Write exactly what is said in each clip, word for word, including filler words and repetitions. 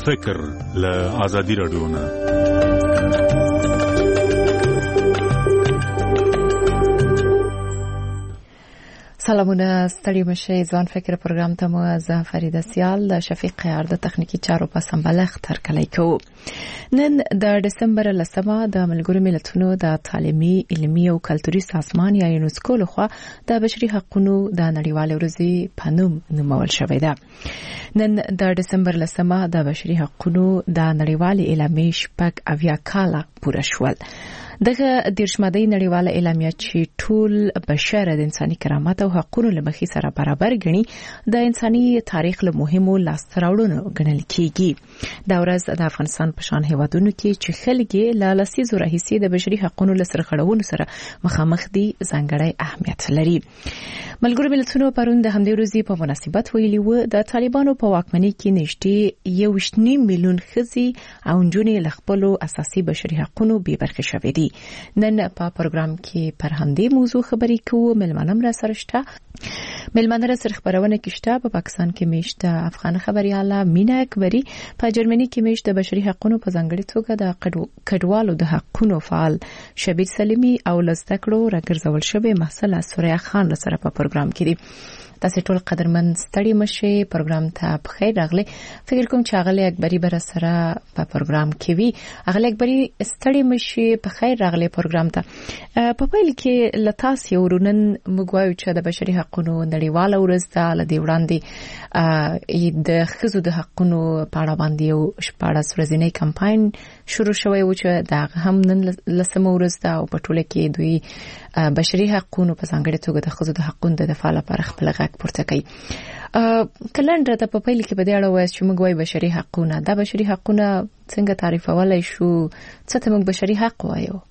فکر له ازادي رادیو نه. سلامونه، ستړي مشه. ځوان فکر پروګرام ته مو زه فریده سیال د شفیق قیار د تخنیکی چارو په سمبلغ ترکلی کوو. نن د دسمبر لسمه د ملګرو ملتونو د تعلیمي، علمي او کلتوري سازمان یا یونسکو لخوا د بشري حقوقو د نړیوالې ورځې په نوم نومول شوې ده. نن د دسمبر لسمه د بشري حقوقو د نړیوالې اعلامیې شپږ اویا کاله پوره شول. دغه دیرشمدی نړیواله اعلامیه چې ټول بشر د انساني کرامت او حقوقو له مخې سره برابر ګڼي، د انساني تاریخ له مهمو لاسته راوړنو ګڼل کیږي. دا ورځ د افغانستان په شان هیوادونو کې چې خلک له لسیزو راهیسې د بشري حقوقو له سرغړونو سره مخامخ دي ځانګړی اهمیت لري. ملګرو ملتونو پرون د همدې ورځې په مناسبت ویلي و د طالبانو په واکمنۍ کې نږدې یو شنیم میلیون ښځې او نجونې له خپلو اساسي بشري حقوقو بې برخې شوې دي. نن په پروګرام کې پر همدې موضوع خبرې کوو. ملمنم را سره شته. ملمنه را سره خبرونه کې شته. په پاکستان کې میشته افغان خبرياله مینا اکبری، په جرمني کې میشته بشري حقوقو په ځانګړي توګه د کډوالو د حقوقو فعال شبیر سلیمی او لزدکړو راګرځول شوی محصله سوریا خان سره په پروګرام کې دي. تاسو ټول قدرمن ستړي مشه. پروګرام ته په خیر راغلي. فکر کوم چې اغلی اکبری بر سره په پروګرام کې وي. اغلی اکبری ستړي مشه، په خیر راغلي پروګرام ته. په پیل کې لتاس یو رونن مګوایو چې د بشري حقوقو نړیواله ورځ ده، لدې وړاندې د ښځو د حقوقو په اړه باندې یو شپاړس ورځنی کمپاین شروع شوی و چې دا هم نن لسمه ورځ ده او په ټوله کې دوی بشري حقوقو په ځانګړي توګه د ښځو د حقوقو د دفاع لپاره خپل غږ پورته کوي. کلندر ته په پیل کې په دې اړه وایي چې موږ وایي بشري حقوقونه، دا بشري حقوقونه څنګه تعریفولای شو؟ څه ته موږ بشري حق وایو؟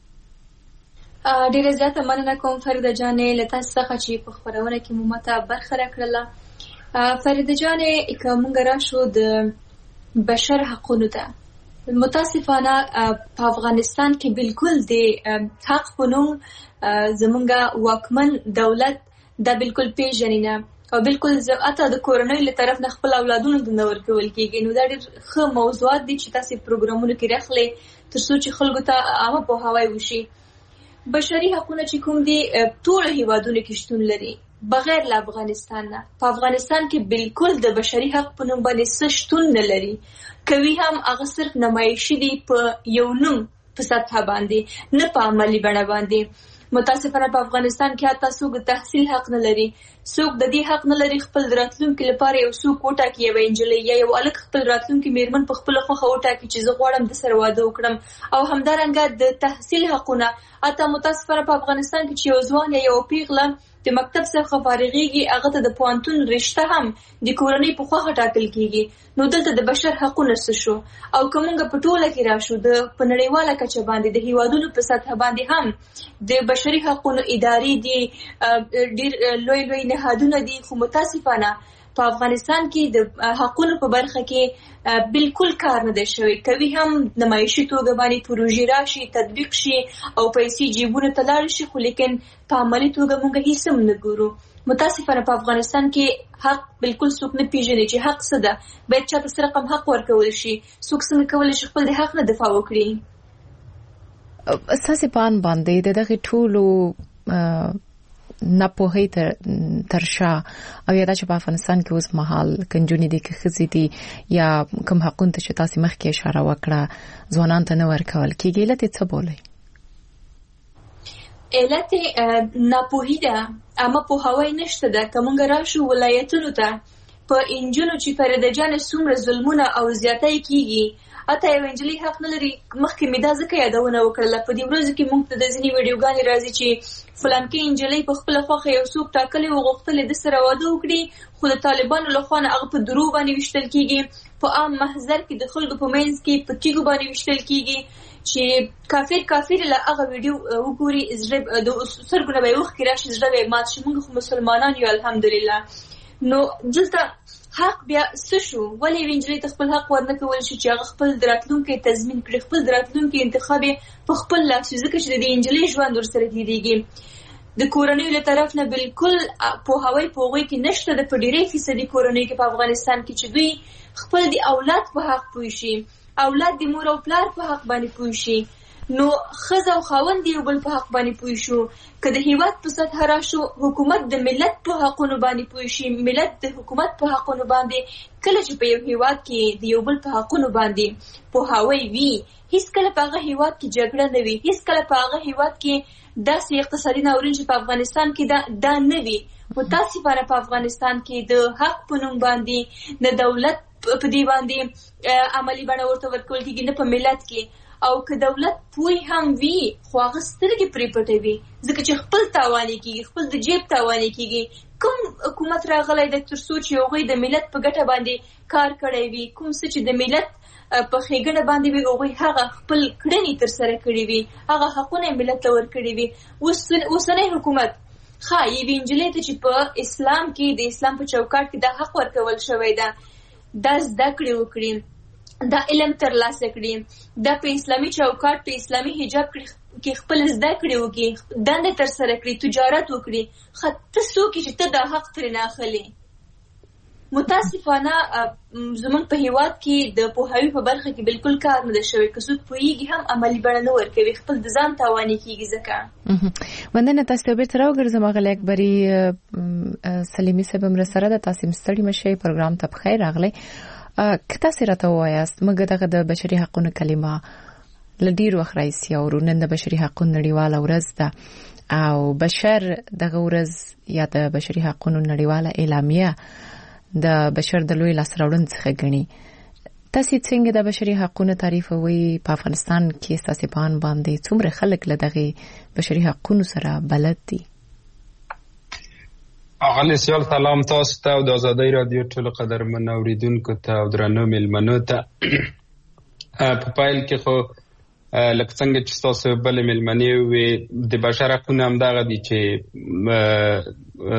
ډیره زیاته مننه کوم فریده جانې له تاسو څخه چې په خبرونه کې مو ماته برخه راکړله. فریده جانې که موږ راشو د بشر حقوقو ته، متاسفانه په افغانستان کې بالکل د حق په نوم زمونږ واکمن دولت دا بالکل پیژنې نه او بالکل اته د کورنۍ له طرف نه خپل اولادونو ته نه ورکول کېږي. نو دا ډېر ښه موضوعات دي چې تاسو پروګرامونو کې راخلئ تر څو چې خلکو ته عامه پوهاوی وشي. بشري حقوقونه چې کوم دي ټول هیوادونو کې شتون لري بغیر له افغانستان نه. په افغانستان کې بالکل د بشري حق په نوم باندې څه شتون نه لري. کوي هم هغه صرف نمایشي دي په یو نوم په سطح باندې، نه په عملي بڼه باندې. متاسفانه په افغانستان کې حتی څوک د تحصیل حق نه لري، څوک د دې حق نه لري خپل راتلونکي لپاره یو څوک وټاکي، یوه نجلۍ یا یو هلک خپل راتلونکي میرمن په خپله خوښه وټاکي چې زه غواړم د سره واده وکړم. او همدارنګه د تحصیل حقونه حتی متاسفانه په افغانستان کې چې یو ځوان یا یو پیغله د مکتب څخه فارغېږي، هغه ته د پوهنتون رشته هم د کورنۍ په خوښه ټاکل کېږي. نو دلته د بشر حقونه څه شو؟ او که موږ په ټوله کې راشو د په نړیواله کچه باندې د هیوادونو په سطح باندې هم د بشري حقونو ادارې دي، ډېر لوی لوی نهادونه دي، خو متاسفانه په افغانستان کې د حقونو په برخه کې بالکل کار نه دی شوی. کوي هم نمایشي توګه باندې پروژې راشي، تطبیق شي او پیسې جیبونو ته لاړ شي، خو لیکن په عملي توګه موږ هیڅ هم نه ګورو. متاسفانه په افغانستان کې حق بالکل څوک نه پیژني چې حق څه ده، باید چاته څه رقم حق ورکول شي. څوک څنګه کولی شي خپل د حق نه دفاع وکړي؟ ستاسې په اند باندې د دغې ټولو ناپوهۍ تر شا او یا دا چې په افغانستان کې اوس مهال کنجونې دي که ښځې دي یا کوم حقونه ته چې تاسې مخکې اشاره وکړه ځوانانو ته نه ورکول کېږي، علت یې څه بولئ؟ علت ناپوهي ده، عامه پوهاوی نشته ده. که موږ راشو ولایتونو ته، په انجونو چې فریده جانې څومره ظلمونه او زیاتی کېږي، حتی یو نجلۍ حق نه لري. مخکې مې دا ځکه یادونه وکړله، په دې ورځو کې موږ ته د ځینې ویډیوګانې راځي چې فلانکۍ نجلۍ په خپله خوښه یو څوک ټاکلی و، غوښتل یې د سره واده وکړي، خو د طالبانو له خوا نه هغه په درو باندې ویشتل کېږي، په عام محضر کې د خلکو په منځ کې په تیږو باندې ویشتل کېږي چې کافر کافر له هغه ویډیو وګوري، د سترګو نه به یې اوښکې راشي، زړه به یې مات شي. موږ خو مسلمانان یو الحمدلله. نو دلته حق بیا څه شو؟ ولې یوې نجلۍ ته خپل حق ورنه کولی شي چې هغه خپل راتلونکی تضمین کړي، خپل راتلونکی انتخاب یې په خپل لاس وي، ځکه چې د دې نجلۍ ژوند ورسره تېرېږي. د کورنۍ له طرف نه بالکل پوهاوی په هغوی کې نشته د په ډېرې فیصدي کورنۍ کې په افغانستان کې چې دوی خپل د اولاد په حق پوه شي، اولاد د مور او پلار په حق باندې پوه شي. نو ښځه او خاوند یو بل په حق باندې پوه شو. که د هیواد په سطحه راشو، حکومت د ملت په حقونو باندې پوه شي، ملت د حکومت په حقونو باندې. کله چې په یو هیواد کې د یو بل په حقونو باندې پوهاوی وي، هیڅ کله په هغه هیواد کې جګړه نه وي، هیڅ کله په هغه هیواد کې داسې اقتصادي ناورین چې په افغانستان کې دا, دا نه وي. متاسفانه په افغانستان کې د حق په نوم باندې د دولت په دې باندې عملی بڼه ورته ورکول کېږي، نه په ملت کې. او که دولت پوی هم وي خو هغه سترګې پرې پټوي، ځکه چې خپل تاواني کېږي، خپل د جیب تاواني کېږي. کوم حکومت راغلی د تر څو چې هغوی د ملت په ګټه باندې کار کړی وي، کوم څه چې د ملت په ښېګڼه باندې وي، هغوی هغه خپل کړنې ترسره کړي وي، هغه حقونه یې ملت ته ورکړي وي. اوسنی حکومت ښه یوې نجلۍ ته چې په اسلام کې د اسلام په چوکاټ کې دا حق ورکول شوی ده، دا زده کړې وکړي، دا علم ترلاسه کړي، دا په اسلامي چوکاټ په اسلامي حجاب کې خپل زده کړې وکړي، دنده ترسره کړي، تجارت وکړي. ښه ته څوک یې چې ته دا حق ترې نه اخلې؟ متاسفانه زموږ په هیواد کې د پوهاوي په برخه کې بالکل کار نه دی شوی. که څوک پوهېږي هم عملي بڼه نه ورکوي، خپل د ځان تاواني کېږي. ځکه مننه. تاسو ته بیرته راوګرځم ښاغلی اکبري. سلیمي صاحب هم راسره ده. تاسو هم ستړي مه شئ، پروګرام ته بخیر راغلی. که تاسو راته ووایاست موږ دغه د بشري حقونو کلمه له ډېر وخت راهیسې اورو، نن د بشري حقونو نړیواله ورځ ده او بشر دغه ورځ یا د بشري حقونو نړیواله اعلامیه د بشر د لوی لاسته راوړنې څخه ګڼي. تاسو څنګه د بشري حقونو تعریفوي؟ په افغانستان کې ستاسو په اند باندې څومره خلک له دغه بشري حقونو سره بلد دي؟ اغلی سیال سلام تاسو ته او د آزادۍ رادیو ټولو قدرمن اوریدونکو ته او درنو میلمنو ته. په پایل کې خو لکه څنګه چې تاسو بلې میلمنې وې، د بشر حقونه همدغه دي چې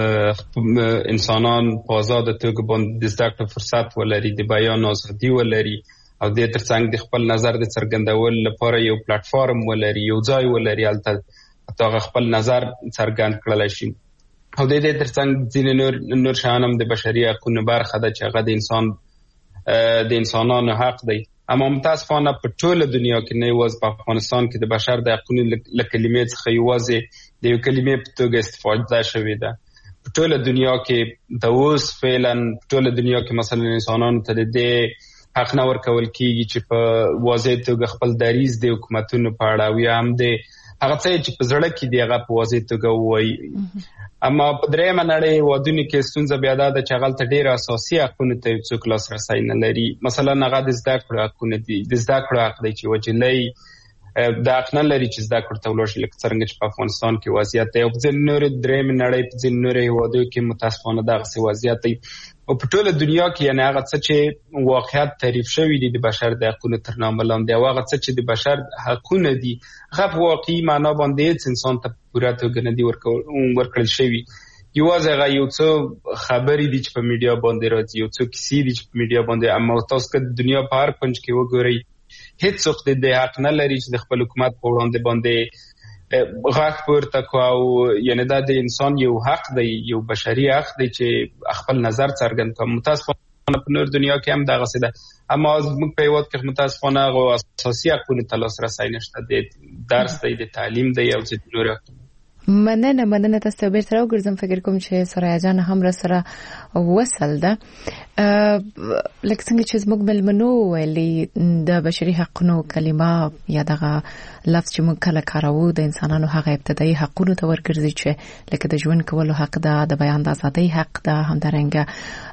انسانان په آزاده توګه باندې د زده کړې فرصت ولري، د بیان ازادي ولري او د ترڅنګ د خپل نظر د څرګندولو لپاره یو پلیټفارم ولري، یو ځای ولري هلته هغه خپل نظر څرګند کړلی شي. او د دې ترڅنګ ځینې نور نور شیان هم د بشري حقونو برخه ده چې هغه د انسان د انسانانو حق دی. اما متاسفانه په ټوله دنیا کې نه یوازې په افغانستان کې د بشر د حقونو له کلمې څخه یوازې د یو کلمې په توګه استفاده شوې ده. په ټوله دنیا کې د اوس فعلا په ټوله دنیا کې مثلا انسانانو ته د دې حق نه ورکول کېږي چې په واضح توګه خپل دریځ د حکومتونو په اړه او یا هم د هغه څه چې په زړه کې دی هغه په واضح توګه ووایي. اما په درېیمه نړۍ هېوادونو کې ستونزه بیا دا ده چې هغلته ډېر اساسي حقونو ته یو څوک لاسرسی نه لري. مثلا هغه د زده کړو حقونه دي، د زده کړو حق دی چې یوه نجلۍ دا حق نه لري چې زده کړو ته ولاړ شي، لکه څرنګه چې په افغانستان کې وضعیت دی. او په ځینې نورې درېیمې نړۍ په ځینې نورو هېوادونو کې متاسفانه دغسې وضعیت دی. او په ټوله دنیا کې یعنې هغه څه چې واقعیت تعریف شوي دي د بشر د حقونو تر نامه لاندې او هغه څه چې د بشر حقونه دي هغه په واقعي معنا باندې هېڅ انسان ته په پوره توګه نه دي ورکړل شوي. یوازې هغه یو څه خبرې دي چې په میډیا باندې راځي، یو څه کیسې دي چې په میډیا باندې. اما تاسو که د دنیا په هر کونج کې وګورئ، هېڅوک د دې حق نه لري چې د خپل حکومت په وړاندې باندې غږ پورته کړو. او یعنې دا د انسان یو حق دی، یو بشري حق دی چې خپل نظر څرګند کړو. متاسفانه په نور دنیا کې هم دغسې ده. اما زموږ په هېواد کې متاسفانه هغو اساسي حقونو ته لاسرسی نشته، د درس دی، د تعلیم دی او ځینې نور حقونه. مننه مننه. تاسو ته بیرته راوګرځم. فکر کوم چې سرایه جان هم را سره وصل ده. لکه څنګه چې زموږ مېلمنو ویلي د بشري حقونو کلمه یا دغه لفظ چې موږ کله کاروو د انسانانو هغه ابتدایي حقونو ته ورګرځي چې لکه د ژوند کولو حق ده، د بیان د ازادۍ حق ده، همدارنګه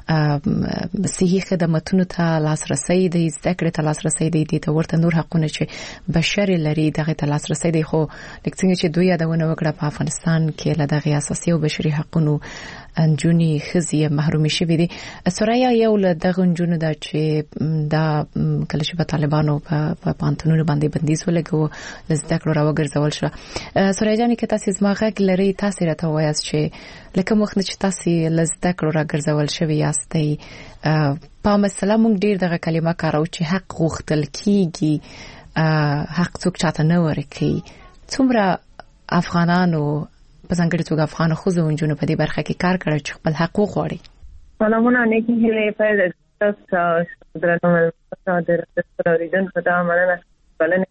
صحي خدماتونو ته لاسرسی دی، زده کړې ته لاسرسی دی، دې ته ورته نور حقونه چې بشر لري دغه ته لاسرسی دی. خو لکه څنګه چې دوی یادونه وکړه په افغانستان کې له دغه اساسي او بشري حقونو نجونې ښځې محرومې شوې دي. سوریا یو له دغه نجونو ده چې دا کله چې په طالبانو په پانتونونو باندې بندیز ولګو له زده کړو راوګرځول شوه. سوریا جانې که تاسې زما غږ لرئ، تاسې راته ووایاست چې له کوم وخت نه چې تاسې له زده کړو راګرځول شوي یاستئ، په مثلا موږ ډېر دغه کلمه کارو چې حق غوښتل کېږي، حق څوک چاته نه ورکوي. څومره افغانانو په ځانګړي توګه افغان ښځو او نجونو په دې برخه کې کار کړی چې خپل حق وغواړي. سلامونه نیکی هیله پیدا تاسو درنو ملګرو د ریډن په تمه مننه بلنه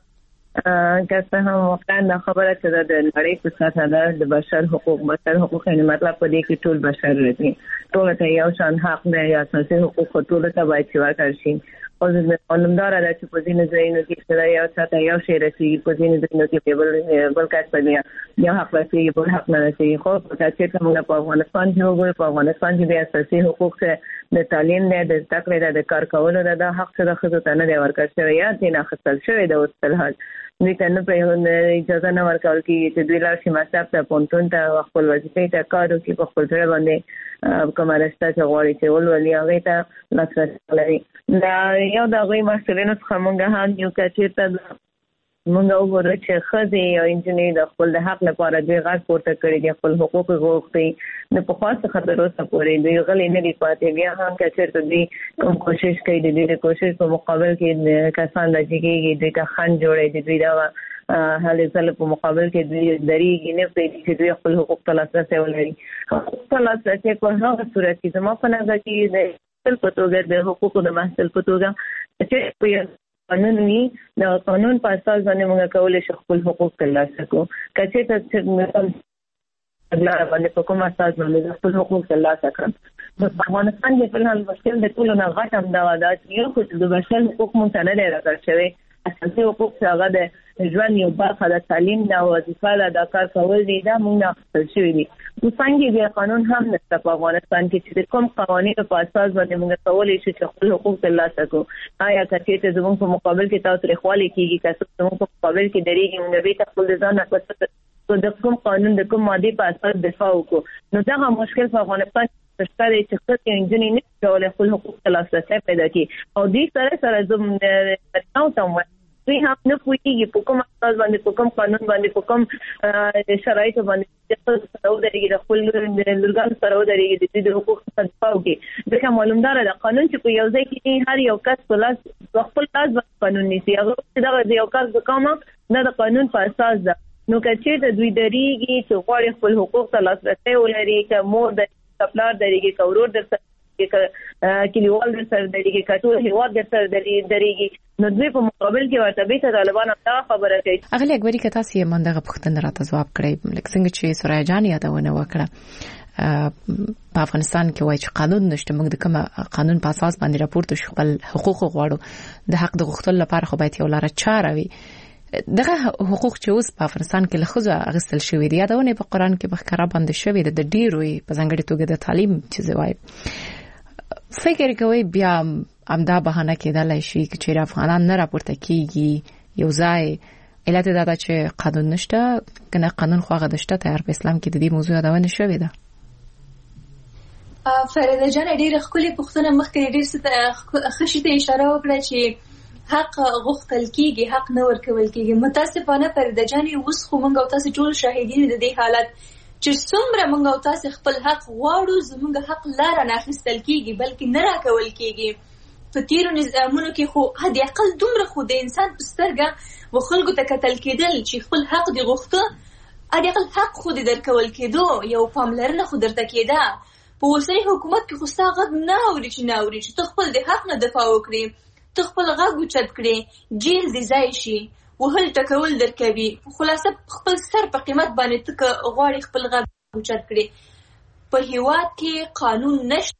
که څه هم واقعا خبره چې د نړۍ په سطح د بشر حقوق بشر حقوق یعنی مطلب په دې کې ټول بشر لري، ټول ته یو شان حق دی یا اساسي حقوق ټول ته باید ورکړل شي. او د علمدار د چې په ځینې ځایونو کې سره یو څه یو شی رسېږي، په ځینې ځایونو کې بل بل کس په دې یو حق رسېږي بل حق نه رسېږي. خو چې موږ په افغانستان کې وګورو، په افغانستان کې د اساسي حقوق څخه د تعلیم نه د زده کړې د کار کولو د حق څخه ښځو ته نه دی ورکړل شوی یا دې نه اخیستل شوی د اوس فلحال دوی ته نه په اجازه نه ورکول کېږي چې دوی لاړ شي مکتب ته، پوهنتون ته، خپل وظیفې ته کار وکړي، په خپل ځای باندې کومه رشته چې غواړي چې ولولي هغې ته لاسرسی لري. دا یو د هغوی محصلینو څخه موږ هم یو که چېرته موږ وګورو چې ښځې او نجونې د خپل د حق لپاره دوی غږ پورته کړی دي، خپل حقوق غوښتي د پخوا څخه تر اوسه پورې دوی غلي نه دي پاتې. بیا هم که چېرته دوی کوم کوشش کوي، د دوی د کوشش په مقابل کې کسان راځي کېږي، دوی ته خنډ جوړوي، د دوی دغه هلې ځلې په مقابل کې دوی درېږي نه پرېږدي چې دوی خپل حقوق ته لاسرسی ولري. حقوق ته لاسرسی په هغه صورت کې زما په نظر کې د محصل په توګه د حقوقو د محصل په توګه چې په قانون وي، د قانون په اساس باندې موږ کولی شو خپل حقوق ترلاسه کړو. که چېرته لاره باندې په کوم اساس باندې خپل حقوق ترلاسه کړم. په افغانستان کې فلحال مشکل د ټولو نه غټ همدغه ده چې یو خو د بشر حقوق موږ ته نه دی راکړل شوی. اساسي حقوق چې هغه د ژوند یو برخه د تعلیم ده، وظیفه ده، د کار کول دي، دا موږ نه اخیستل شوي دي. څنګه بیا قانون هم نشته په افغانستان کې چې کوم قوانینو په اساس باندې موږ کولی شو چې خپل حقوق ترلاسه کړو. آیا که چېرته زموږ په مقابل کې تاوتریخوالی کېږي، که څوک زموږ په مقابل کې درېږي، موږ بېرته خپل د ځان نه د کوم قانون د کوم مادې په اساس دفاع وکړو. نو دغه مشکل په افغانستان کې شته دی چې ښځې او نجونې نشي کولی خپل حقوق ته لاسرسی پیدا کړي. او دې سره سره زه مریضانو ته وایم دوی هم نه پوهېږي په کوم اساس باندې، په کوم قانون باندې، په کوم شرایطو باندې د ښځو سره ودرېږي، د خپل لورګانو سره ودرېږي، د دوی د حقوقو څخه دفاع وکړي. ځکه معلومداره ده قانون چې په یو ځای کې هر یو کس په لاس په خپل لاس باندې قانون نیسي. هغه چې دغه د یو کس د کومه دا د قانون په اساس ده. نو که چېرته دوی درېږي چې غواړي خپل حقوق ته لاسرسی ولري، که مور درېږي، که پلار درېږي، که ورور در سره کلیوال در سره درېږي، که ټول هېواد در سره درېږي، نو دوی په مقابل کې ورته بیرته طالبان همدغه خبره کوي. اغلې اکبري که تاسو یې من دغه پوښتنه راته ځواب کړئ، لکه څنګه چې سوریا جان یادونه وکړه په افغانستان کې وایي چې قانون نشته، موږ د کوم قانون په اساس باندې راپورته شو خپل حقوق غواړو. د حق د غوښتلو لپاره خو باید یو لاره چاره وي. دغه حقوق چې اوس په افغانستان کې له ښځو اخیستل شوي دي، یادونه په قرآن کې په ښکاره باندې شوې ده د ډېرو په ځانګړې توګه د تعلیم چې زه وایم. فکر کوي بیا همدا بهانه کېدلی شي چې چېرې افغانان نه راپورته کېږي یو ځای، علت دا ده چې قانون نشته، که نه قانون خو هغه د شته تیار په اسلام کې د دې موضوع یادونه شوې ده. فریده جان ډېره ښکلې پوښتنه مخکې ډېر ښه شي ته اشاره وکړه چې حق غوښتل کېږي، حق نه ورکول کېږي. متاسفانه فریده جانې اوس خو موږ او تاسې ټول شاهدین د دې حالت چې څومره موږ او تاسې خپل حق غواړو، زموږ حق لاره نه اخیستل کېږي بلکې نه راکول کېږي. په تېرو نظامونو کې خو حد اقل دومره خو د انسان په سترګه و خلکو ته کتل کېدل چې خپل حق دې غوښته، حد اقل حق خو دې درکول کېدو، یو پاملرنه خو درته کېده. په اوسني حکومت کې خو ستا غږ نه اوري چې نه اوري چې ته خپل د حق نه دفاع وکړې، ته خپل غږ اوچت کړې، جیل دې ځای شي، وهل ټکول درکوي. خلاصه خپل سر په قیمت باندې ته غواړې خپل غږ اوچت کړې. په هېواد کې قانون نشته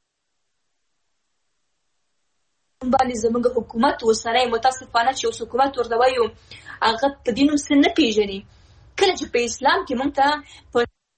باندې زموږ حکومت اوسنی متاسفانه چې اوس حکومت ورته وایو هغه په دې نوم څه نه پېژني. کله چې په اسلام کې موږ ته په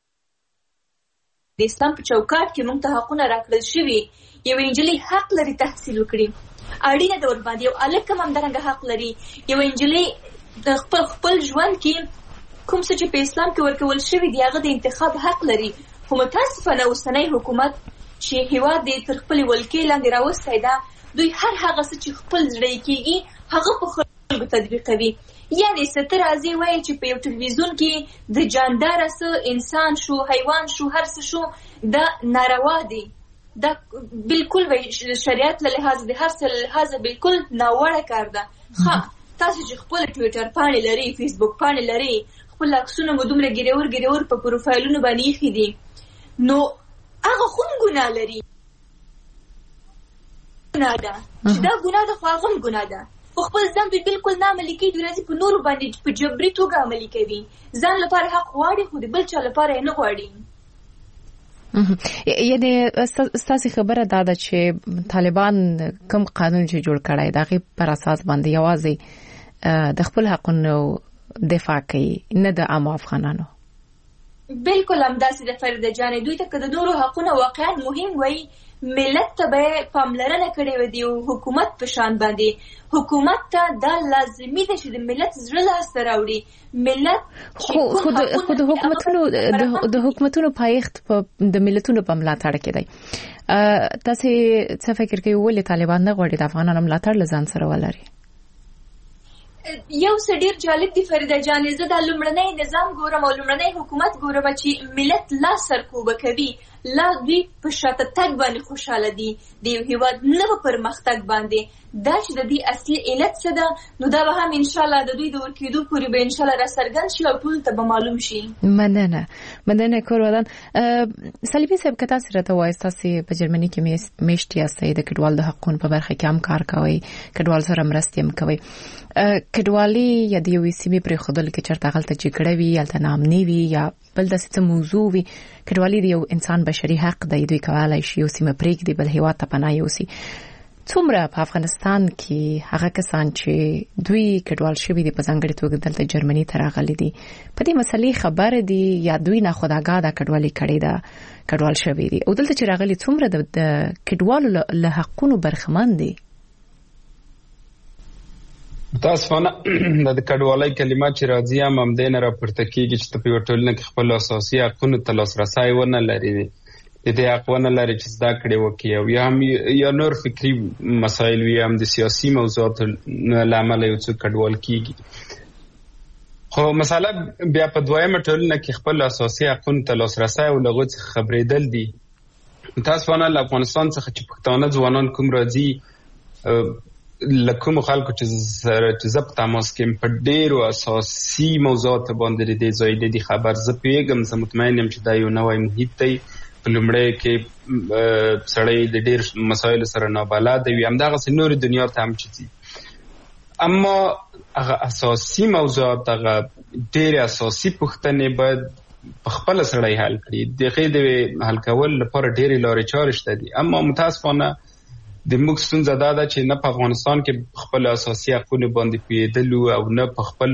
د اسلام په چوکاټ کې موږ ته حقونه راکړل شوي، یوه نجلۍ حق لري تحصیل وکړي، اړینه ده ورباندې، یو هلک هم همدارنګه حق لري. یوه نجلۍ د خپل خپل ژوند کې کوم څه چې په اسلام کې ورکول شوي دي هغه د انتخاب حق لري. خو متاسفانه اوسنی حکومت چې هېواد یې تر خپلې ولکې لاندې راوستی ده، دوی هر هغه څه چې خپل زړه یې کېږي هغه په خلکو تطبیقوي. یعنې څه ته راځي وایي چې په یو ټلویزیون کې د جانداره څه انسان شو، حیوان شو، هر څه شو، دا ناروا دی، دا بالکل شریعت له لحاظه د هر څه له لحاظه بالکل ناوړه کار ده. ښه تاسو چې خپل ټویټر پاڼې لري، فیسبوک پاڼې لري، خپل عکسونه مو دومره ګریور ګریور په پروفایلونو باندې ایښي دي نو هغه خو هم ګناه لري ګناه ده چې دا ګناه ده خو هغه هم ګناه ده خو خپل ځان دوی بالکل نه عملي کوي دوی راځي په نورو باندې په جبري توګه عملي کوي ځان لپاره حق غواړي خو د بل چا لپاره یې نه غواړي یعنی ستاسو خبره دا ده چې طالبان کوم قانون چې جوړ کړی دا غي پر اساس باندې یوازې د خپل حقونو دفاع کوي نه د عام افغانانو بالکل همداسې د فریده جانې دوی ته که د نورو حقونه واقعا مهم وي ملت ته به پاملرنه کړې وي د حکومت په شان باندې حکومت ته دا لازمي ده چې د ملت زړه لاسته راوړي ملت خو خو د حکومتونو د حکومتونو پایښت د ملتونو په ملاتړ کې دی تاسو څه فکر کوئ ولې طالبان نه غواړي د افغانانو ملاتړ لزان سره ولري یو څه ډیر جالب دی فریده جانې زه دا لومړنی نظام ګورم او لومړنی حکومت ګورم چې ملت لا سرکوبه کوي لا دوی په شاته تګ باندې خوشاله دي د یو هیواد نه په پرمختګ باندې دا چې د دې اصلي علت څه ده نو دا به هم ان شاء الله د دوی د ورکېدو پورې به ان شاء الله را څرګند شي او ټول ته به معلوم شي مننه مننه کورودان صلیبي صاحب که تاسو راته وایي تاسو په جرمني کې میشتي یاستئ د کډوال د حقوقو په برخه کې هم کار کوي کډوال سره مرسته هم کوي کډوالي یا د یو سیمې پر خودل کې چرته غلطه جګړه وي یا تنامنی وي یا بل د ست موضوع وي کډوالي د یو انسان بشري حق دی دوی کولای شي یو سیمه پرېږدي بل هیواد ته پناه یوسي څومره په افغانستان کې هغه کسان چې دوی کډوال شوي دي په ځانګړي توګه دلته جرمني ته راغلي دي په دې مسلې خبر دي یا دوی نه خداګاه د کډوالي کړي دا کډوال شوي دي او دلته چې راغلي څومره د کډوالو له حقونو برخمن دي تاسو نه د کډوالۍ کلمه چې راځي هم هم دینه راپورته کیږي چې په ټولنه کې خپل اساسي حقوقو ته لاسرسي ونه لري د دې حقونه لري چې زده کړي وکړي او یا هم یا نور فکری مسایل وي هم د سیاسي موضوعاتو لامل یو څه کډوال کیږي خو مسله بیا په دویمه ټولنه کې خپل اساسي حقوقو ته لاسرسي او لغوت خبرېدل دي تاسو نه له افغانستان څخه چې پښتانه ځوانان کوم راځي لکه خلکو چې چې زپ تماس کې په ډیرو اساسي موضوعات باندې د ځای د خبر ز پیګم زه مطمئن یم چې دا یو نوې محیط دی په لومړی کې سړی د ډیر مسایل سره نابلد وي همدغه نور دنیا ته هم چي اما هغه اساسي موضوعات هغه ډیر اساسي پوښتنې باید په خپل سړی حل کړي دغه د حل کول لپاره ډیر لارې چارې شته دي اما متاسفانه د موږ ستونزه دا ده چې نه په افغانستان کې خپل اساسي حقوقو باندې پیدلو او نه په خپل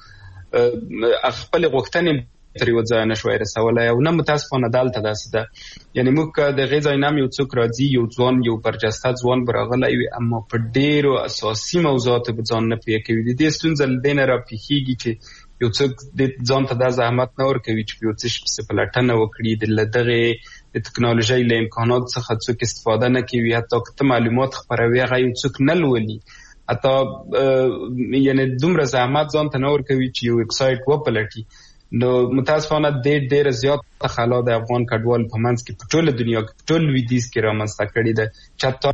خپل غوښتنې تر یو ځای نشوي رسولای او نه متاسفانه دالته داسې ده یعنی موږ د غذای نام یو څوک راځي یو ځوان یو برجسته ځوان برغلای وي اما په ډیرو اساسي موضوعاتو په ځان نه پوهې کوي د دې ستونزه لدینه را پیخیږي چې یو څوک د ځان ته د زحمت نور کوي چې یو څه په پلاتنه وکړي د لدغه د ټکنالوژي له امکانات څخه څوک استفاده نه کوي حتی که معلومات خبروي هغه یو څوک نه لولي حتی یعنی دومره زحمت ځان ته نور کوي چې یو ویب سایټ وپلټي نو متاسفانه د ډېر زیات خلا د افغان کډوال په منځ کې په ټوله دنیا کې په ټول ویدیز کې رامنځته کړي ده چاته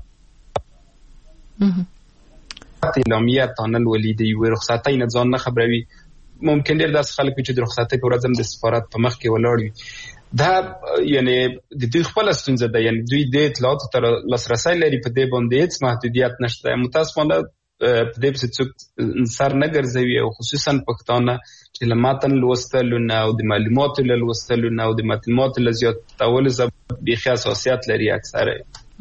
اعلامیه تانل ولید یو رخصتۍ نه ځان نه خبروي ممکن ډېر داس خلک چې د رخصتۍ په ورځ هم د سفارت په مخ کې ولاړ وي دا یعنی د دوی خپل ستونزه ده یعنی دوی د اطلاعاتو تر لاسرسي لري په دې باندې هیڅ محدودیت نشته متاسفانه په دې څه څوک سر نه ګرځوي او خصوصا پښتانه چې لماتن لوستلو نه او د معلوماتو له لوستلو نه او د معلوماتو له زیاتولو بيخي اساسيات لري اکثره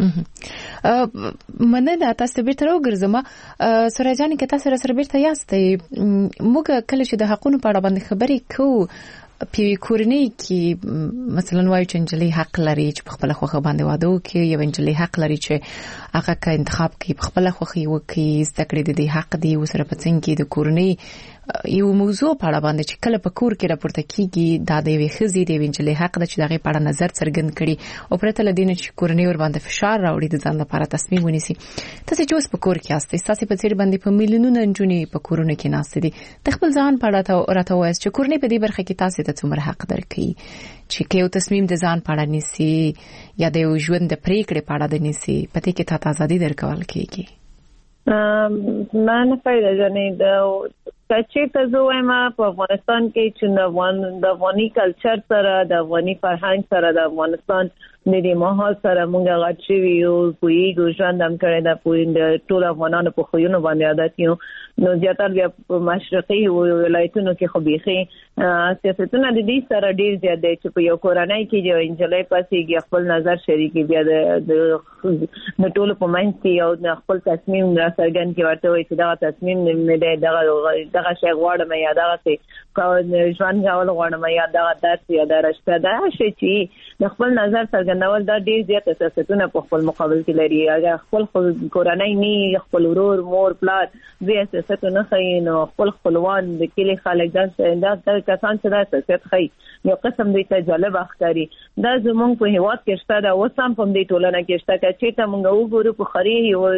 مننه دا تاسو بیرته راوګرځم سره جانې که تاسو سره بیرته یاستئ موږ کله چې د حقوقو په اړه باندې خبرې کوو په کورنۍ کې مثلا وایي چې انجلۍ حق لري چې په خپل خوخه باندې واده وکړي یو انجلۍ حق لري چې هغه کا انتخاب کوي په خپل خوخه وکړي ستکړې د دې حق دی وسره په څنګه کې د کورنۍ یو موضوع په اړه باندې چې کله په کور کې راپورته کیږي دا د وی خزي د انجلۍ حق د چې دغه په اړه نظر څرګند کړي او پرته لدین چې کورنۍ ور باندې فشار راوړي د ځان لپاره تصمیم ونیسي تاسو چې اوس په کور کې یاستئ تاسو په څیر باندې په میلیونونو انجونې په کورونه کې ناست دي د خپل ځان په اړه راته وایي چې کورنۍ په دې برخه کې تاسو ته څومره حق درکړي چې یو تصمیم د ځان په اړه نیسي یا د یو ژوند د پریکړې په اړه د نیسي پته کې تاسو ازادي درکول کیږي ما نه پیدا جنې د چې تاسو وایم په افغانستان کې چې د افغان د افغاني کلچر سره د افغاني فرهنګ سره د افغانستان د دې ماحول سره موږ غاټ شوی یو پویګو ژوند هم کړی دا پویند ټول افغانانو په خوونه باندې عادت یو نو زیاتره بیا په مشرقي ولایتونو کې خو بيخي سیاستونه د دې سره ډیر زیات دي چې په یو کورنۍ کې یو انجلۍ پاسې خپل نظر شریکي بیا د د ټول په منځ کې یو خپل تصمیم را څرګند کې ورته وي چې دا تصمیم نه دی دغه دغه شی غواړم یا دغه څه ژوند غواړم غواړم یا دغه درس یا دا رشته دا شی چې د خپل نظر څرګندول دا ډیر زیات سیاستونه په خپل مقابل کې لري اگر خپل کورنۍ نه خپل ورور مور پلار دې سیاستونه خي نو خپل خپلوان د کلی خلک دا دا کسان چې دا سیاست خي یو قسم دې ته جالب اخکاری دا زمونږ په هیواد کې شته دا وسام په دې ټولنه کې شته چې ته مونږ وګورو په خري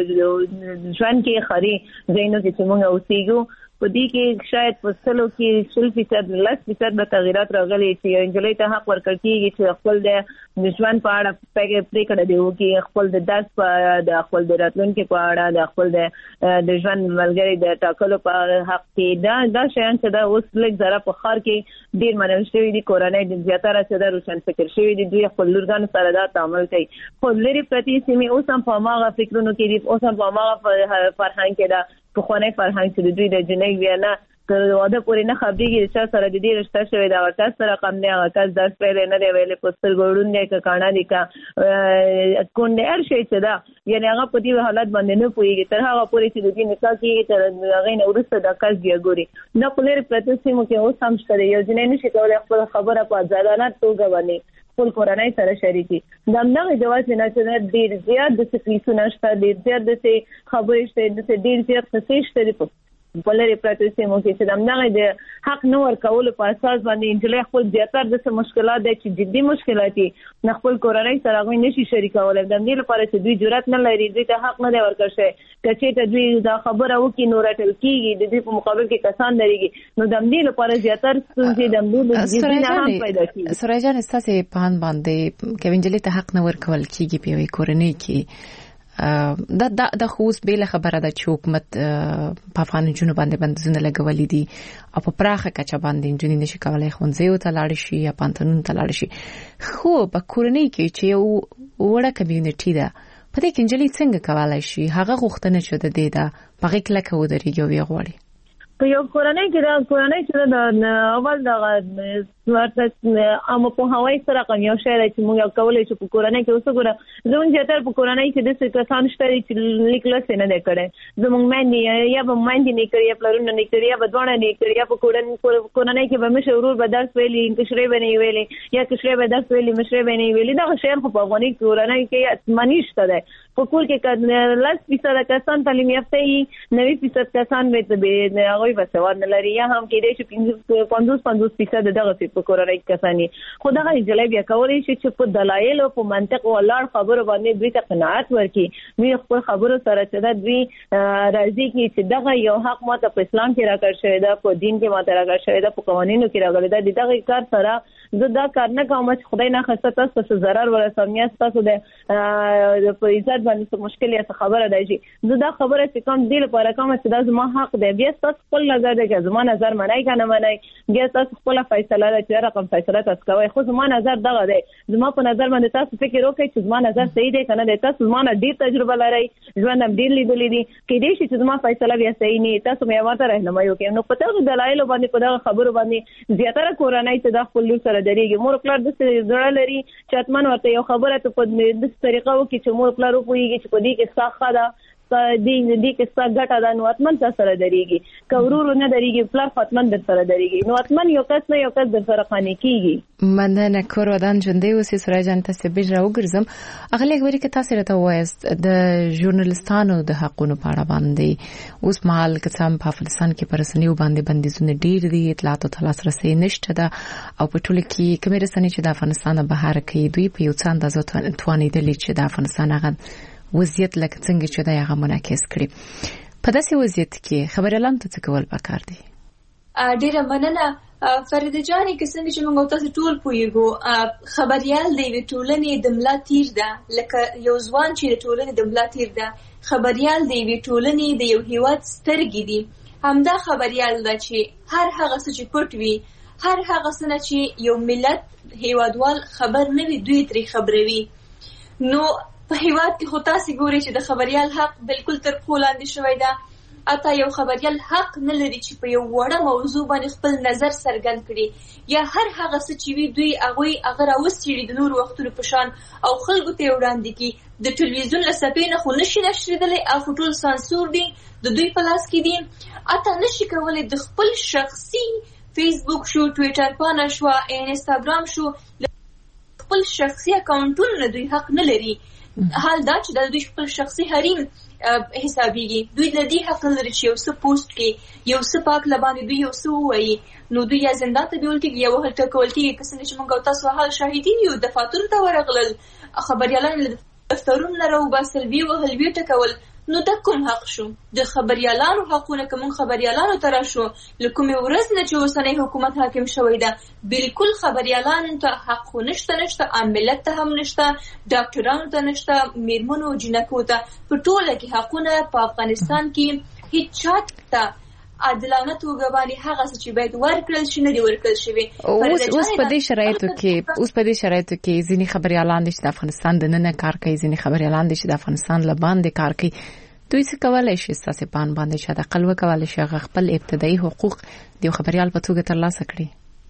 ژوند کې خري زینو چې مونږ اوسېګو په دې کې شاید په سلو کې شل فیصد لس فیصد به تغیرات راغلي چې انجلۍ ته حق ورکړ کېږي چې خپل د ژوند په اړه پریکړه دی وکړي خپل د درس په د خپل د راتلونکي په اړه د خپل د د ژوند ملګری د ټاکلو په حق کې دا دا شیان چې دا اوس لږ زره په خار کې ډیر منل شوی دي کورنۍ د زیاتره چې دا روشن فکر شوی دي دوی خپل لورګانو سره دا تعامل کوي خو لري پرتی سیمه اوس هم په ماغه فکرونو کې دي اوس هم په ماغه فرهنګ کې دا په خونه فرهنګ چې دوی د جنۍ وینا تر واده پورې نه خبرېږي چې سره د دې رشتہ شوی دا ورته سره کم نه هغه کس درس پیل نه دی ویلې پستر ګورون دی ک کاڼه دی کا کونډه هر شي چې دا یعنی هغه په دې حالت باندې نه پويږي تر هغه پورې چې د دې نکاح کې تر هغه نه ورسته د کس دی ګوري نه پلیر پرتسیمو کې اوس هم شته یو جنۍ نشي کولای خپل خبره په ځانانه توګه باندې خپل کورنۍ سره شریکي دا موږ جواز نه چې ډیر زیات د سپیسونه شته ډیر زیات د خبرې شته د ډیر زیات څه شته بلری پراتسیمو کې چې دمنه د حق نو ورکول په اساس باندې انجلۍ خپل زیاتره د څه مشکلات دي چې جدي مشکلات دي نه خپل کورنۍ سره غوښنه نشي شریکول د دې لپاره چې دوی جرأت نه لري دوی ته حق نه دی ورکړ شي کچې ته دوی دا خبره وکي نو راټل کیږي د دې په مقابل کې کسان لريږي نو د دې لپاره زیاتره ستونزې د موږ د جدي نه هم پیدا کیږي سره جان استاسې پان باندې کې انجلۍ ته حق نه ورکول کیږي په یوې کورنۍ کې دا دا د خوس بیل خبره ده چې حکومت په افغان جنوب باندې بندونه لګولې دي او په پراخه کچه باندې جنې نشي کولای خونځي ته لاړ شي یا پانتونون ته لاړ شي خو په کورنۍ کې چې یو وړه کمیونټي ده په دې کې انجلۍ څنګه کولای شي هغه غوښتنه شو د دې ده په غیږ لکه ودرېږي او یې غواړي په یو کورنۍ کې دا کورنۍ چې دا اول دا ورته عام په هواي سره کوم یو شی چې موږ کولای شو په کورنۍ کې اوسه ګره زموږ زیاتره په کورنۍ کې د څه کسان شته چې لیکل څه نه کړي زموږ باندې یا به باندې نه کړی یا پلرونه نه کړی یا به ځوان نه کړی یا په کورنۍ کې به مشورور به درس ویلي کشري بنې ویلي یا کشري به درس ویلي مشري بنې ویلي دا شی خو په افغاني کورنۍ کې اتمنی شته ده په کور کې لاس فیصد کسان تعلیم یافته وي نوي فیصد کسان به هغه به سواد نه لري یا هم کې دې چې پنځوس پنځوس فیصد دغه په کورنۍ کسانی خو دغه انجلۍ بیا کولای شي چې په دلایل او په منطق او لار خبرو باندې دوی ته قناعت ورکړي دوی خپل خبرو سره چې دوی راضي کی چې دغه یو حق ماته په اسلام کې راکړ شوی دا په دین کې ماته راکړ شوی دا په قوانینو کې راغلی دا دغه کار سره زه دا کار نه کوم چې خدای نه خسته تاسو څه zarar ورسوم یا تاسو د په عزت باندې څه مشکل یا خبره دی چې زه دا خبره چې کوم دی لپاره کوم چې دا زما حق دی بیا تاسو خپل نظر دی چې زما نظر منای کنه منای بیا تاسو خپل فیصله ده چې رقم فیصله تاسو کوي خو زما نظر دغه دی زما په نظر باندې تاسو فکر وکړئ چې زما نظر صحیح دی کنه دی تاسو زما نه ډیر تجربه لرئ ژوند هم ډیر لیدلې دي کې دې چې زما فیصله بیا صحیح نه تاسو مې ورته راهنمایي وکړئ نو په تاسو دلایل باندې په دغه خبرو باندې زیاتره کورنۍ ته د خپل لور سره درېږي مور پلار د زړه لري چې اتمن ورته یو خبره ته په دې طریقه وکړي چې مور پلار وپوهیږي چې په دې کې څه ده دې دې کې څه ګټه ده نو اتمن تاسو سره درېږي کورور نه درېږي پلار ختمن در سره درېږي نو اتمن یو کس نه یو کس در سره قانې کیږي مننه کور ودان ژوندې اوسې سره جان تاسو به راوګرځم اغلی غوړي کې تاسو راته وایست د ژورنالستانو د حقونو په اړه باندې اوس مهال کڅام په افغانستان کې پرسنیو باندې بندیزونه ډیر دي اطلاعات او تلاسرسي نشته ده او په ټول کې کومې رسنۍ چې د افغانستان بهر کې دوی په یو څه اندازه توانیدل چې د افغانستان هغه وضعیت لکه څنګه چې دا هغه منعکس کړي په داسې وضعیت کې خبريالان ته څه کول پکار دي ډیره مننه فرید جانې که څنګه چې موږ تاسو ټول پوهیږو خبريال دی د ټولنې د ملا تیر ده لکه یو ځوان چې د ټولنې د ملا تیر ده خبريال دی د ټولنې د یو هیواد سترګې دي همدا خبريال ده چې هر هغه څه چې پټ وي، هر هغه څه چې یو ملت هیوادوال خبر نه وي دوی ترې خبروي. نو په هیواد کې خو تاسې ګورئ چې د خبريال حق بالکل تر پښو لاندې شوی ده. اته یو خبريال حق نه لري چې په یو وړه موضوع باندې خپل نظر څرګند کړي، یا هر هغه څه چې وي دوی هغوی هغه راوڅېړي د نورو وختونو په شان او خلکو ته یې وړاندې کړي. د ټلویزیون له څپې نه خو نشي نشرېدلی، او ټول سانسور دي، د دوی په لاس کې دي. اته نشي کولی د خپل شخصي فیسبوک شو، ټویټر پاڼه شوه، انسټاګرام شو، خپل شخصي اکاونټونه نه دوی حق نه لري. حال دا چې د دوی خپل شخصي حریم حسابيږي، دوی د دې حق لري چې یو څه پوسټ کړي، یو څه پاک لبانې دوی یو څه ووایي، نو دوی یا زندان ته بیول کېږي یا وهل ټکول کېږي. که څنګه چې موږ او تاسو حال شاهدین یو، دفاترو ته ورغلل، خبریالان له دفترونو نه راوباسل، ویې وهل، ویې ټکول. نو دا کوم حق شو؟ د خبریالانو حقونه که موږ خبریالانو ته راشو له کومې ورځ نه چې اوسنی حکومت حاکم شوی ده، بالکل خبریالانو ته حق خو نشته نشته، عام ملت ته هم نشته، ډاکټرانو ته نشته، میرمنو جنکو ته، په ټوله کې حقونه په افغانستان کې هیڅ چا ته عادلانه توګه باندې هغه څه چې باید ورکړل شي نه دي ورکړل شوي. اوس اوس په دې شرایطو کې اوس په دې شرایطو کې ځینې خبریالان دي چې د افغانستان د ننه کار کوي، ځینې خبریالان دي چې د افغانستان له باندې کار کوي. دوی څه کولای شي ستاسو پان باندې چې د خپل وکولای شي خپل ابتدایي حقوق د یو خبريال په توګه ترلاسه کړي؟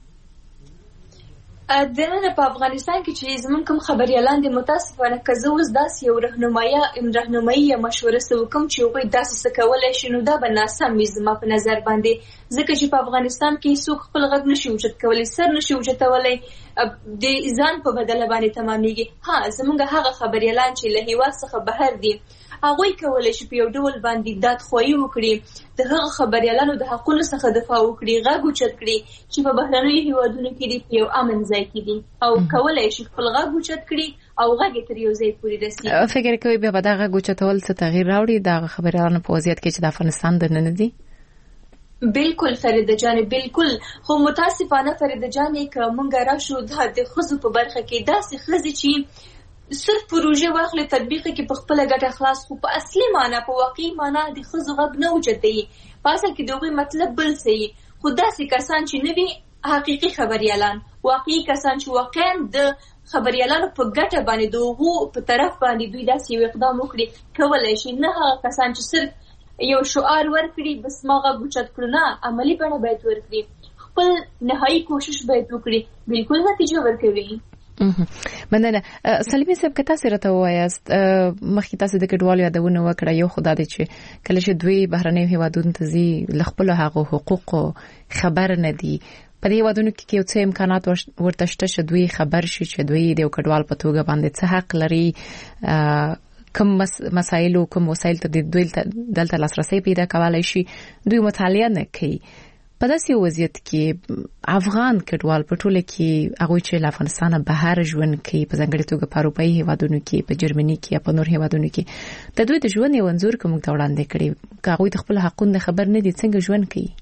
د نن په افغانستان کې چې زموږ کوم خبريالان د متاسفانه که زه اوس داسې یو رهنمایي رهنمایي یا مشوره څه وکړم چې هغوی داسې څه کولی شي، نو دا به ناسم وي زما په نظر باندې، ځکه چې په افغانستان کې څوک خپل غږ نشي اوچت کولی، سر نشي اوچتولی، د ځان په بدله باندې تمامیږي. ها زموږ هغه خبريالان چې له هېواد څخه بهر دي، هغوی کولی شي په یو ډول باندې دادخواهي وکړي، د هغه خبریالانو د حقونو څخه دفاع وکړي، غږ اوچت کړي چې په بهرنیو هېوادونو کې دي، په یو امن ځای کې دي، او کولی شي خپل غږ اوچت کړي او غږ یې تر یو ځای پورې رسي. فکر کوئ بیا به دا غږ اوچتول څه تغییر راوړي د هغه خبریالانو په وضعیت کې چې د افغانستان دننه دي؟ بالکل فریده جانې، بالکل. خو متاسفانه فریده جانې که مونږ راشو د ښځو په برخه کې داسې ښځې چې صرف پروژه واخلي تطبیق کې په خپل ګټه خلاص، خو په اصلي معنا په واقعي معنا د ښځو غږ نه اوچتوي، په اصل کې د هغوی مطلب بل څه وي. خو داسې کسان چې نه وي حقیقي خبریالان، واقعي کسان چې واقعا د خبریالانو په ګټه باندې د هغو په طرف باندې دوی داسې یو اقدام وکړي، کولی شي. نه هغه کسان چې صرف یو شعار ورکړي بس ما غږ اوچت کړو، نه، عملي بڼه باید ورکړي، خپل نهایي کوشش باید وکړي، بالکل نتیجه ورکوي. مننه. سلیمي صاحب که تاسو راته وایاست مخکې تاسو د کډوالو یادونه وکړه، یو خدای دې چې کله چې دوی بهرنیو هیوادونو ته ځي له خپلو هغو حقوقو خبر نه دي، په دې هیوادونو کې یو څه امکانات ورته شته چې دوی خبر شي چې دوی د یو کډوال په توګه باندې څه حق لري، کوم مسایل او کوم وسایل ته دوی دلته لاسرسي پیدا کولای شي، دوی مطالعه نه کوي. په داسې وضعیت کې افغان کډوال په ټوله کې هغه چې له افغانستانه بهر ژوند کوي، په ځانګړي توګه په اروپایي هیوادونو کې، په جرمني کې یا په نور هیوادونو کې، د دوی د ژوند یو انځور کوم ته وړاندې کړي، که هغه د خپل حقوقو خبر نه دي څنګه ژوند کوي؟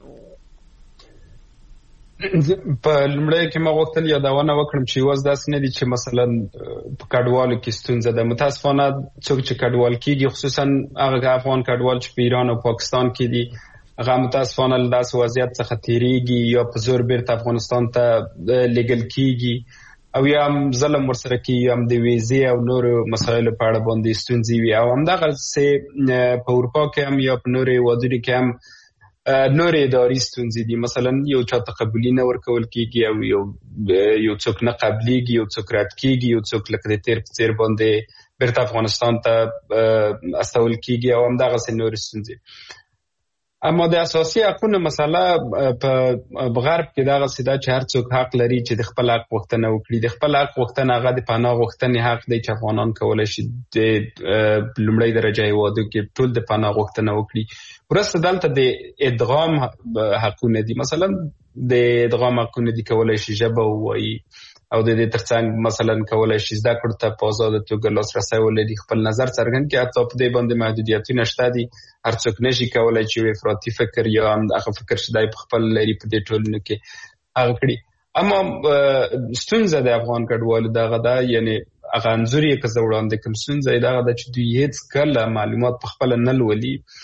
په لمړی کې ما غوښتل یادونه وکړم چې واز داس نه دي چې مثلا په کډوالو کې ستونزه ده. متاسفانه څوک چې کډوال کیږي، خصوصا هغه افغان کډوال چې په ایران او پاکستان کې دي، هغه متاسفانه له داسې وضعیت څخه تیریږي یا په زور بیرته افغانستان ته لیږل کیږي، او یا هم ظلم ورسره کیږي، هم د ویزې او نورو مسایلو په اړه باندې ستونزې وي. او همدغسې په اروپا کې هم یا په نورو هیوادونو کې هم نورې اداري ستونزې دي، مثلا یو چاته قبولي نه ورکول کیږي، او یو یو څوک نه قبليږي، یو څوک رد کیږي، یو څوک لکه د تیر په څیر باندې بیرته افغانستان ته استول کیږي، او همدغسې نورې ستونزې. اما د اساسي حقوقو مسله په غرب کې دا غسیدا چې هر څوک حق لري چې د خپل حق غوښتنه وکړي. د خپل حق غوښتنه هغه د پناه غوښتنې حق دی چې افغانان کولای شي د لومړی درجه هیوادو کې ټول د پناه غوښتنه وکړي. ورسته دلته د ادغام حقونه دي، مثلا د ادغام حقونه دي کولای شي ژبه ووایي، او د دې ترڅنګ مثلا کولای شي زده کړو ته په آزاده توګه لاسرسی ولري، خپل نظر څرګند کړي. حتی په دې باندې محدودیتونه شته دي، هر څوک نشي کولای چې افراطي فکر یا هم هغه فکر چې دای په خپل لري په دې ټولنو کې هغه کړي. اما ستونزه د افغان کډوالو دغه ده، یعنی هغه انځور یې که زه وړاندې کوم ستونزه یې دغه ده چې دوی هېڅ کله معلومات په خپله نه لولي،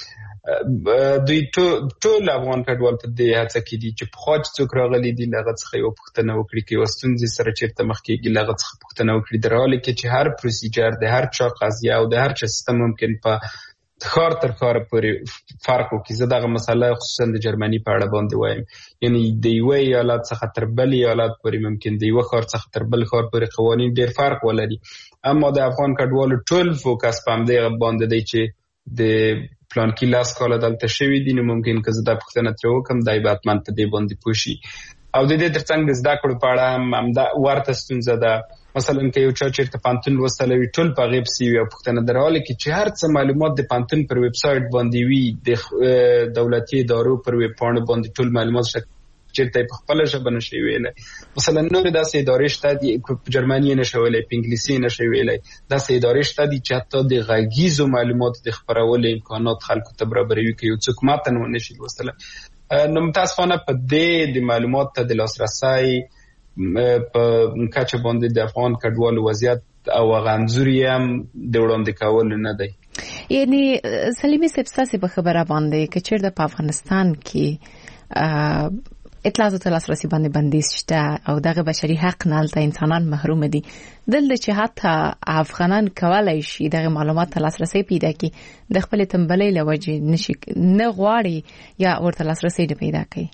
دوی ټول افغان کډوال په دې هڅه کې دي چې په خاص څوک راغلي دي لغه څخه یو پوښتنه وکړي کې وستونځي سره چیرته مخ کېږي لغه څخه پوښتنه وکړي در حاله کې چې هر پروسیجر د هر چا قضیه او د هر چا سیستم ممکن په خار تر خار پورې فرق وکړي. زه دغه مسله خصوصا د جرمني په اړه باندې وایم، یعنی د یو ایالت څخه تر بل ایالت پورې ممکن د یو خار څخه تر بل خار پورې قوانین ډېر فرق ولري، اما د افغان کډوالو ټول فوکس په همدې باندې دی چې د پلان کې لاس کاله دلته شوي دي، نو ممکن که زه دا پوښتنه ترې وکړم دی به حتما په دې باندې پوه شي. او د دې ترڅنګ د زده کړو په اړه هم همدا ورته ستونزه ده. مثلا که یو چا چېرته پوهنتون لوستلی وي ټول په هغې پسې وي او پوښتنه در حاله کې چې هر څه معلومات د پوهنتون پر ویب سایټ باندې وي، د دولتي ادارو پر ویب پاڼو باندې ټول معلومات شته، چېرته په خپله ژبه نشي ویلی. مثلا نورې داسې ادارې شته دي په جرمني یې نشي ویلی، په انګلیسي یې نشي ویلی، داسې ادارې شته دي چې حتی د غږیزو معلوماتو د خپرولو امکانات خلکو ته برابروي که یو څوک متن ونشي لوستلی. نو متاسفانه په دې د معلوماتو ته د لاسرسی په کچه باندې د افغان کډوالو وضعیت او هغه انځور یې هم د وړاندې کولو نه دی. یعنی سلیمي صاحب ستاسې په خبره باندې که چېرته په افغانستان کې اطلاعاتو ته لاسرسی باندې بندیز شته او دغه بشري حق نه هلته انسانان محروم دي، دلته چې حتی افغانان کولی شي دغه معلومات ته لاسرسی پیدا کړي د خپلې تنبلۍ له وجې نشي نه غواړي یا ورته لاسرسی نه پیدا کوي.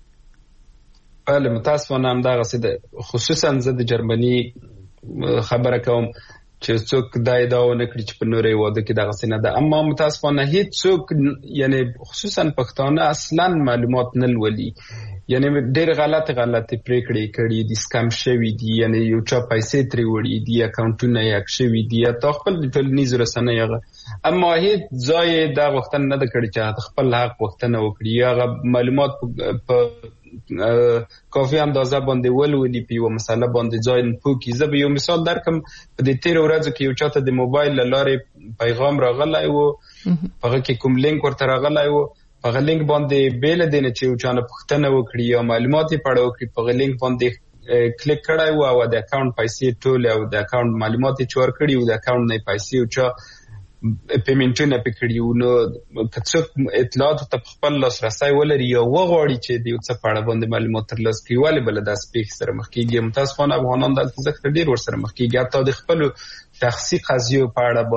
بله متاسفانه همدغسې ده، خصوصا زه د جرمني خبره کوم چې څوک دا ادعا ونه کړي چې په نورو هېوادو کې دغسې نه ده، اما متاسفانه هېڅ څوک یعنی خصوصا پښتانه اصلا معلومات نه لولي، یعنی ډېر غلط غلط پریکړې کړي دي، سکم شوي دي، یعنی یو چا پیسې ترې وړي دي، اکاونټونه یې هک شوي دي، یا خپل د ټولنیزو رسنیو هغه، اما هېڅ ځای یې دا غوښتنه نه ده کړې چې خپل حق غوښتنه وکړي یا هغه معلومات په کافي اندازه باندې ولولي، په یوه مسله باندې ځای نه پوه کړي. زه به یو مثال درکړم، په دې تېرو ورځو کې یو چاته د موبایل له لارې پیغام راغلی و، په هغه کې کوم لینک ورته راغلی و، په هغه لینک باندې بې له دې نه چې یو چا نه پوښتنه وکړي یا معلومات یې په اړه وکړي، په هغه لینک باندې کلیک کړی و او د اکاونټ پیسې ټولې او د اکاونټ معلومات یې چور کړي و، د اکاونټ نه یې پیسې یو چا پیمنټونه پې کړي وو. نو که څوک اطلاعاتو ته په خپل لاسرسی ولري یا وغواړي چې د یو څه په اړه باندې معلومات ترلاسه کړي، ولې به له داسې پېښې سره مخ کېږي؟ متاسفانه افغانان دلته ځکه ډېر ورسره مخ کېږي، حتی د خپلو شخصي قضیو په اړه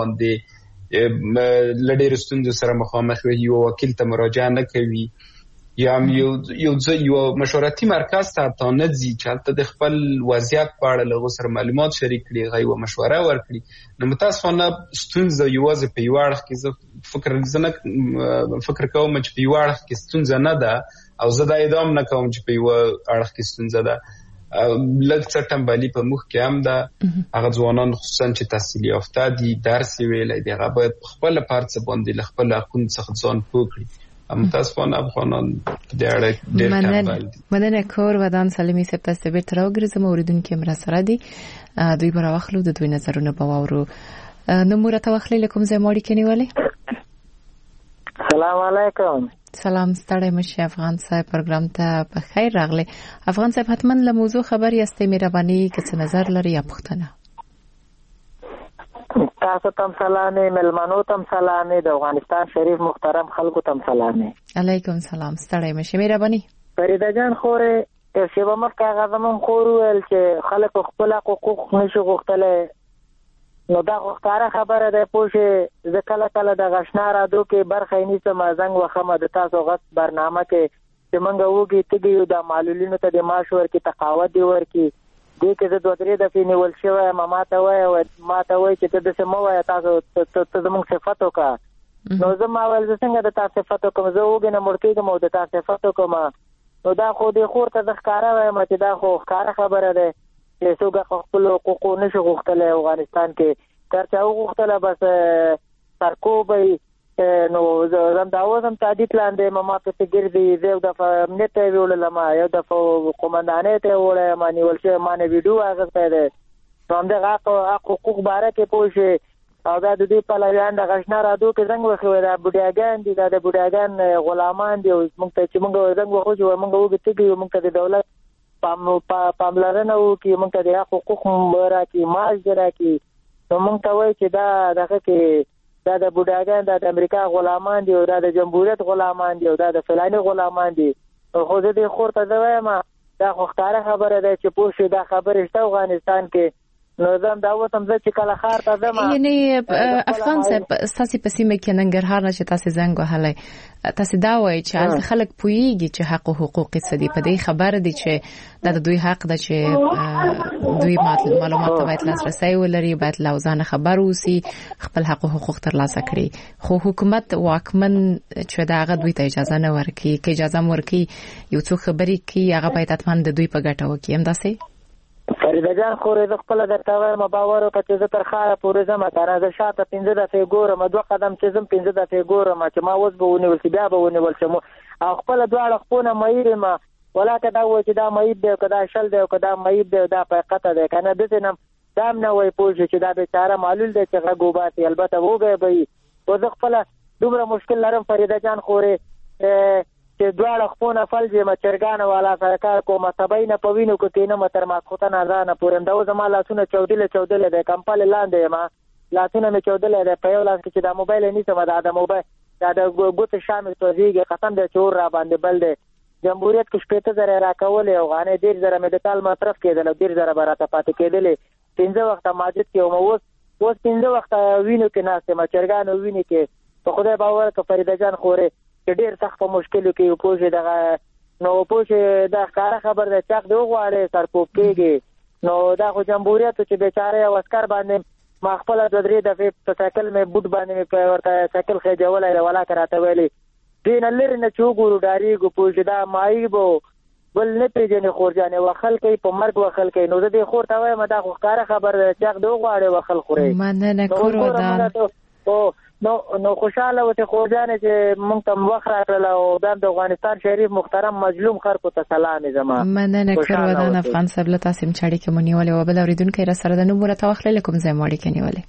باندې له ډېرو ستونزو سره مخامخ وي، یو وکیل ته مراجعه نه کوي یا یو یو یو مشورتي مرکز ته حتی نه ځي چې هلته د خپل وضعیت په اړه له هغو سره معلومات شریک کړي، هغه یوه مشوره ورکړي. نو متاسفانه ستونزه یوازې په یوه اړخ کې زه فکر زه نه فکر کوم چې په یوه اړخ کې ستونزه نه ده، او زه دا ادعا هم نه کوم چې په یوه اړخ کې ستونزه ده. لږ څه ټنبلي په موږ کې هم ده، هغه ځوانان خصوصا چې تحصیل یافته دي، درس یې ویلی دی، هغه باید په خپله په هر څه باندې له خپلو حقونو څخه ځان پوه کړي. متاسفانه افغانان په دې اړه ډېر ټنبل دي. مننه کور ودان سلیمي صاحب، تاسو بیرته راوګرځم، اوریدونکي هم راسره دي، دوی به راواخلو، د دوی نظرونه به واورو. نومونه ته واخلئ له کوم ځای مو اړیکې نیولې؟ سلام علیکم. سلام، ستړی مشي افغان صاحب، پروګرام ته په خیر راغلی. افغان صاحب حتما له موضوع خبر یاستئ، مهرباني که څه نظر لري یا پوښتنه. تاسو تم سلامي، ملمنو تم سلامي، د افغانستان شریف محترم خلکو تم سلامي. علیکم سلام، ستړی مشي، مهرباني. فریده جان خورې یو شیبه مخکې هغه زموږ خور وویل چې خلک خپل حقوق نشي غوښتلی، نو دا ښکاره خبره ده. پوه شې زه کله کله د اشنا راډیو کې برخه یې نیسم، زنګ وښم د تاسو غږ برنامه کې چې موږ وږي تږي یو، د معلولینو ته د معاش ورکړي، تقاعد دې ورکړي. دې کې زه دوه درې دفعې نیول شوی یم، ما ته وایه ما ته وایي چې ته داسې مه وایه، تاسو ته زموږ صفت وکړه. نو زه ما ویل زه څنګه د تا صفت وکړم، زه وږې نه مړ کېږم او د تا صفت وکړم. نو دا خو دې خور ته زه ښکاره وایم چې دا خو ښکاره خبره ده چې څوک خپلو حقوقو نشي غوښتلی افغانستان کې، که چا وغوښتله بس سرکوب وي. نو زه همدا اوس هم تعدید لاندې یم، ما پسې ګرځي. زه یو دفعه امنیت ته یې وړلم، یو دفعه قومندانۍ ته یې وړی یم، نیول شوی ما نه ویډیو اخیستی دی. نو همدغه حق حقوق باره کې پوه شي. او دا د دوی پلویان د اشنا راډیو کې زنګ وښی وی، دا بوډیاګان دي، دا د بوډیاګان غلامان دي، او موږ ته چې موږ زنګ وښو چې موږ وږي تږي یو، موږ ته د دولت پاملرنه وکړي، موږ ته د حق حقوق راکړي، معاش دې راکړي. نو موږ ته وایي چې دا دغه کې دا د بوډاګان دا د امریکا غلامان دي او دا د جمهوریت غلامان دي او دا د فلاني غلامان دي. خو زه دې خور ته وایم دا خو ښکاره خبره ده چې پوه شي دا خبرې شته افغانستان کې. نو زم دا وتم زه چې کله ښار ته ځم یعنی افغان صاحب ستاسو په سیمه کې ننګرهار نه چې تاسو زنګ وهلی تاسو دا وایي چې هلته خلک پوهیږي چې حق او حقوق څه دي، په دې خبره دي چې دا د دوی حق ده چې دوی معلومات ته باید لاسرسی ولري، باید له ځانه خبر اوسي، خپل حق او حقوق ترلاسه کړي. خو حکومت واکمن چې دا هغه دوی ته اجازه نه ورکوي، که اجازه هم ورکوي یو څو خبرې کوي هغه باید حتما د دوی په ګټه وکړي. همداسې فریده جان خورې زه خپله درته وایم باور وکړه چې زه تر ښاره پورې ځم کنه زه شاته پنځه دفعې ګورم دوه قدم چې ځم پنځه دفعې ګورم چې ما اوس به ونیول شي بیا به ونیول شم او خپله دواړه خپونه مهیر یم ولاکه دا وایي چې دا مهیب دی او که دا شل دی او که دا مهیب دی او دا حقیقته دی که نه داسې نه دا هم نه وایي پوه شي چې دا بېچاره معلول دی چې غږ وباسي البته وږی به وي. خو زه خپله دومره مشکل لرم فریده جان خورې چې دواړه خپونه فلج یم چرګانه والا سره کار کوم سبی نه په وینو کې کینم تر ماسخوتن اذانه پورې همدا زما لاسونه چودلې چودلې دی کمپل لاندې یم لاسونه مې چودلې دی په یو لاس کې چې دا موبایل نیسم دا د موبایل دا د ګوتې شا مې سوځېږي قسم دی چې اور را باندې بل دی. جمهوریت کې شپېته زره راکولې او غانې ډېر زره میډیکال مصرف کېدل او ډېر زره به راته پاتې کېدلې. پنځه وخته ماجد کې وم اوس اوس پنځه وخته وینو کې ناست یم چرګانو وینې کې په خدای باور که فریده جان خورې چې ډېر سخت په مشکلو کې یو پوه شي دغه نو پوه شي دا ښکاره خبر دی چاق دې وغواړې سرکوب کېږي. نو دا خو جمهوریت چې بېچاره یو عسکر باندې ما خپله دوه درې دفعې په سایکل مې بوټ باندې مې ورته سایکل خېجولی دی ولاکه راته ویلې دې نه لرې نه چې وګورو ډارېږو پوه شي دا معیب و بل نه پېژنې خورجانې وخل کوي په مرګ وخل کوي. نو زه دې خور ته وایم دا خو ښکاره خبر دی چاق دې وغواړې وخل خورې مننه کورودان نو نو خوشاله وته خورجانې چې موږ ته وخت راکړل او د افغانستان شریف محترم مظلوم خلکو ته سلام زما مننه کورودان افغان صاحب له تاسو مچړی کې مونیولې او بل اوریدونکو را سره د نومور ته واخلې کوم ځای مړی کې نیولې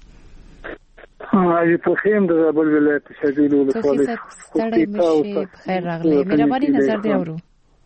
ای په خیم د بل ولایت شګیل ولسوالۍ ستړی مشي بخیر راغلی مهرباني نظر دی اورو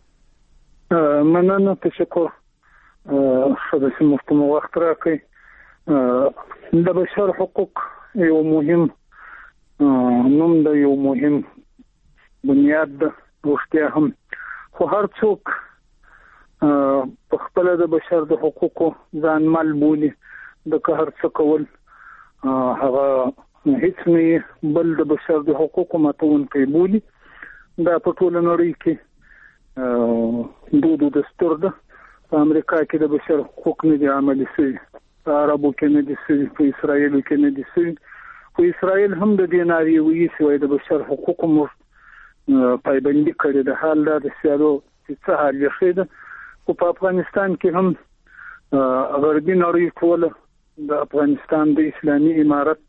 مننه تشکر خدای سم مفتم وخت راکړي. د بشر حقوق یو مهم نوم د یو مهم بنیاد د روغتیا هم خو هر څوک په خپل د بشر د حقوقو ځان مال بولي د هر څه کول هغه هیڅ نه بل د بشر د حقوقو ماتون کوي بولي. دا په ټول نړۍ کې دودو دستور ده. په امریکا کې د بشر حقوق نه دي عملي شوي، په عربو کې نه دي شوي، په اسرائیلو کې نه دي شوي. خو اسرائیل هم د دې نارې وایي چې د بشر حقوقو مو پایبندي کړې ده. حال دا د سیالو څه حال یې ښه ده. خو په افغانستان کې هم غربي نړۍ ټوله د افغانستان د اسلامي امارت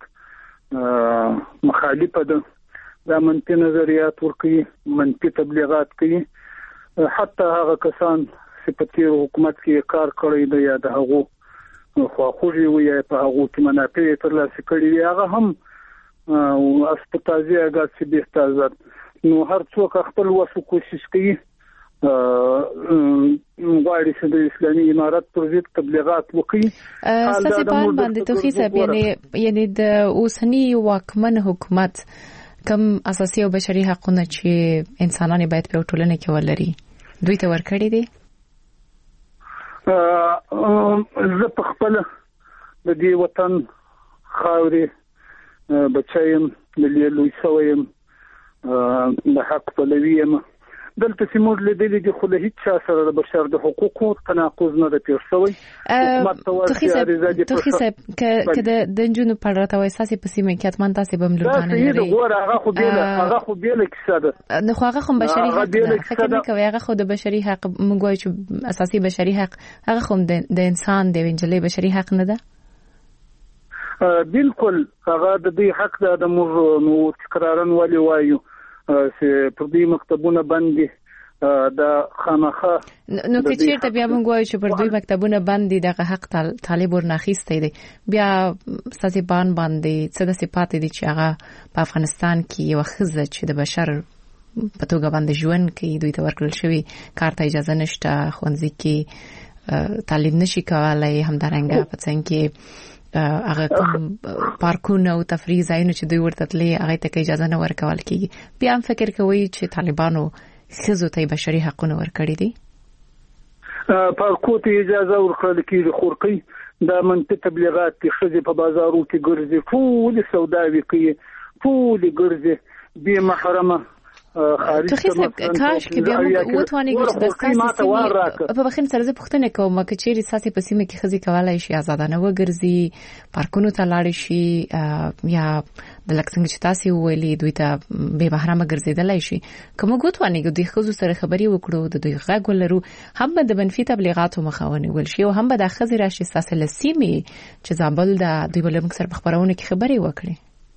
مخالفه ده. دا منفي نظریات ورکوي، منفي تبلیغات کوي. حتی هغه کسان چې په تیر حکومت کې کار کړی دی یا د هغو خواخوږي وي په هغه کې منافع ترلاسه کړي وي هغه هم اسپتازي هغه چې به تازه نو هر څوک خپل وسو کوشش کوي غواړي چې د اسلامي امارت پر ضد تبلیغات وکړي. ساسي پان باندې توخي صاحب یعنی یعنی د اوسنی واکمن حکومت کم اساسي او بشري حقوقونه چې انسانان باید په ټولنه کې ولري دوی ته ورکړي دي. زه په خپل د دې وطن خاورې بچایم ملي لوی سویم د حق پلوي یم. دلته چې موږ لیدلې دي خو له هیڅ چا سره د بشر د حقوقو تناقض نه دی پېښ شوی. توخي صاحب که د نجونو په اړه تاسو اساسي په سیمه کې اتمن تاسو به ملګرانه لري دا ګوره هغه خو بیل هغه خو بیل کیسه ده. نو خو هغه خو بشري حق ده. فکر نه کوي هغه خو د بشري حق موږ وایو چې اساسي بشري حق هغه خو د انسان د وینجلې بشري حق نه ده. بالکل هغه د دې حق ده. د موږ نو تکرارن ولي وایو چې پر دې مکتبونه باندې د خامخه نو که چیرته بیا موږ وایو چې پر دوی مکتبونه باندې دغه حق طالب ورناخیسته دي بیا ساسي بان باندې څه د صفات دي چې هغه په افغانستان کې یو خزه چې د بشر په توګه باندې ژوند کوي دوی ته ورکړل شوی کار ته اجازه نشته ښوونځي کې تعلیم نشي کولای همدارنګه په څنګه کې هغه کوم پارکونه او تفریح ځایونه چې دوی ورته تللي هغه ته اجازه نه ورکول کیږي. بیا هم فکر کوي چې طالبانو ښځو ته بشري حقونه ورکړي دي؟ پارکو ته اجازه ورکړل کیږي. خورقي د منطقه تبلیغات کې ښځې په بازارو کې ګرځي، ټول سوداوي کوي، ټول ګرځي بې محرمه. تو خیلی کاش که بیام وتوانی گوش دست سیمی په بخین سرزه پختنه کوم که چیرې ساسي په سیمه کې خزي کولای شي آزادانه وګرځي، پارکونو ته لاړ شي، یا د لکسنګ چې تاسو ویلي دوی ته به محرمه ګرځیدلای شي. کوم غوتوانی ګو د خزو سره خبري وکړو، د دوی غږ ولرو، هم د منفي تبلیغاتو مخاونه ول شي او هم د خزي راشي ساسه لسیمه چې زابل د دوی بل موږ سره په خبرونه کې خبري وکړي.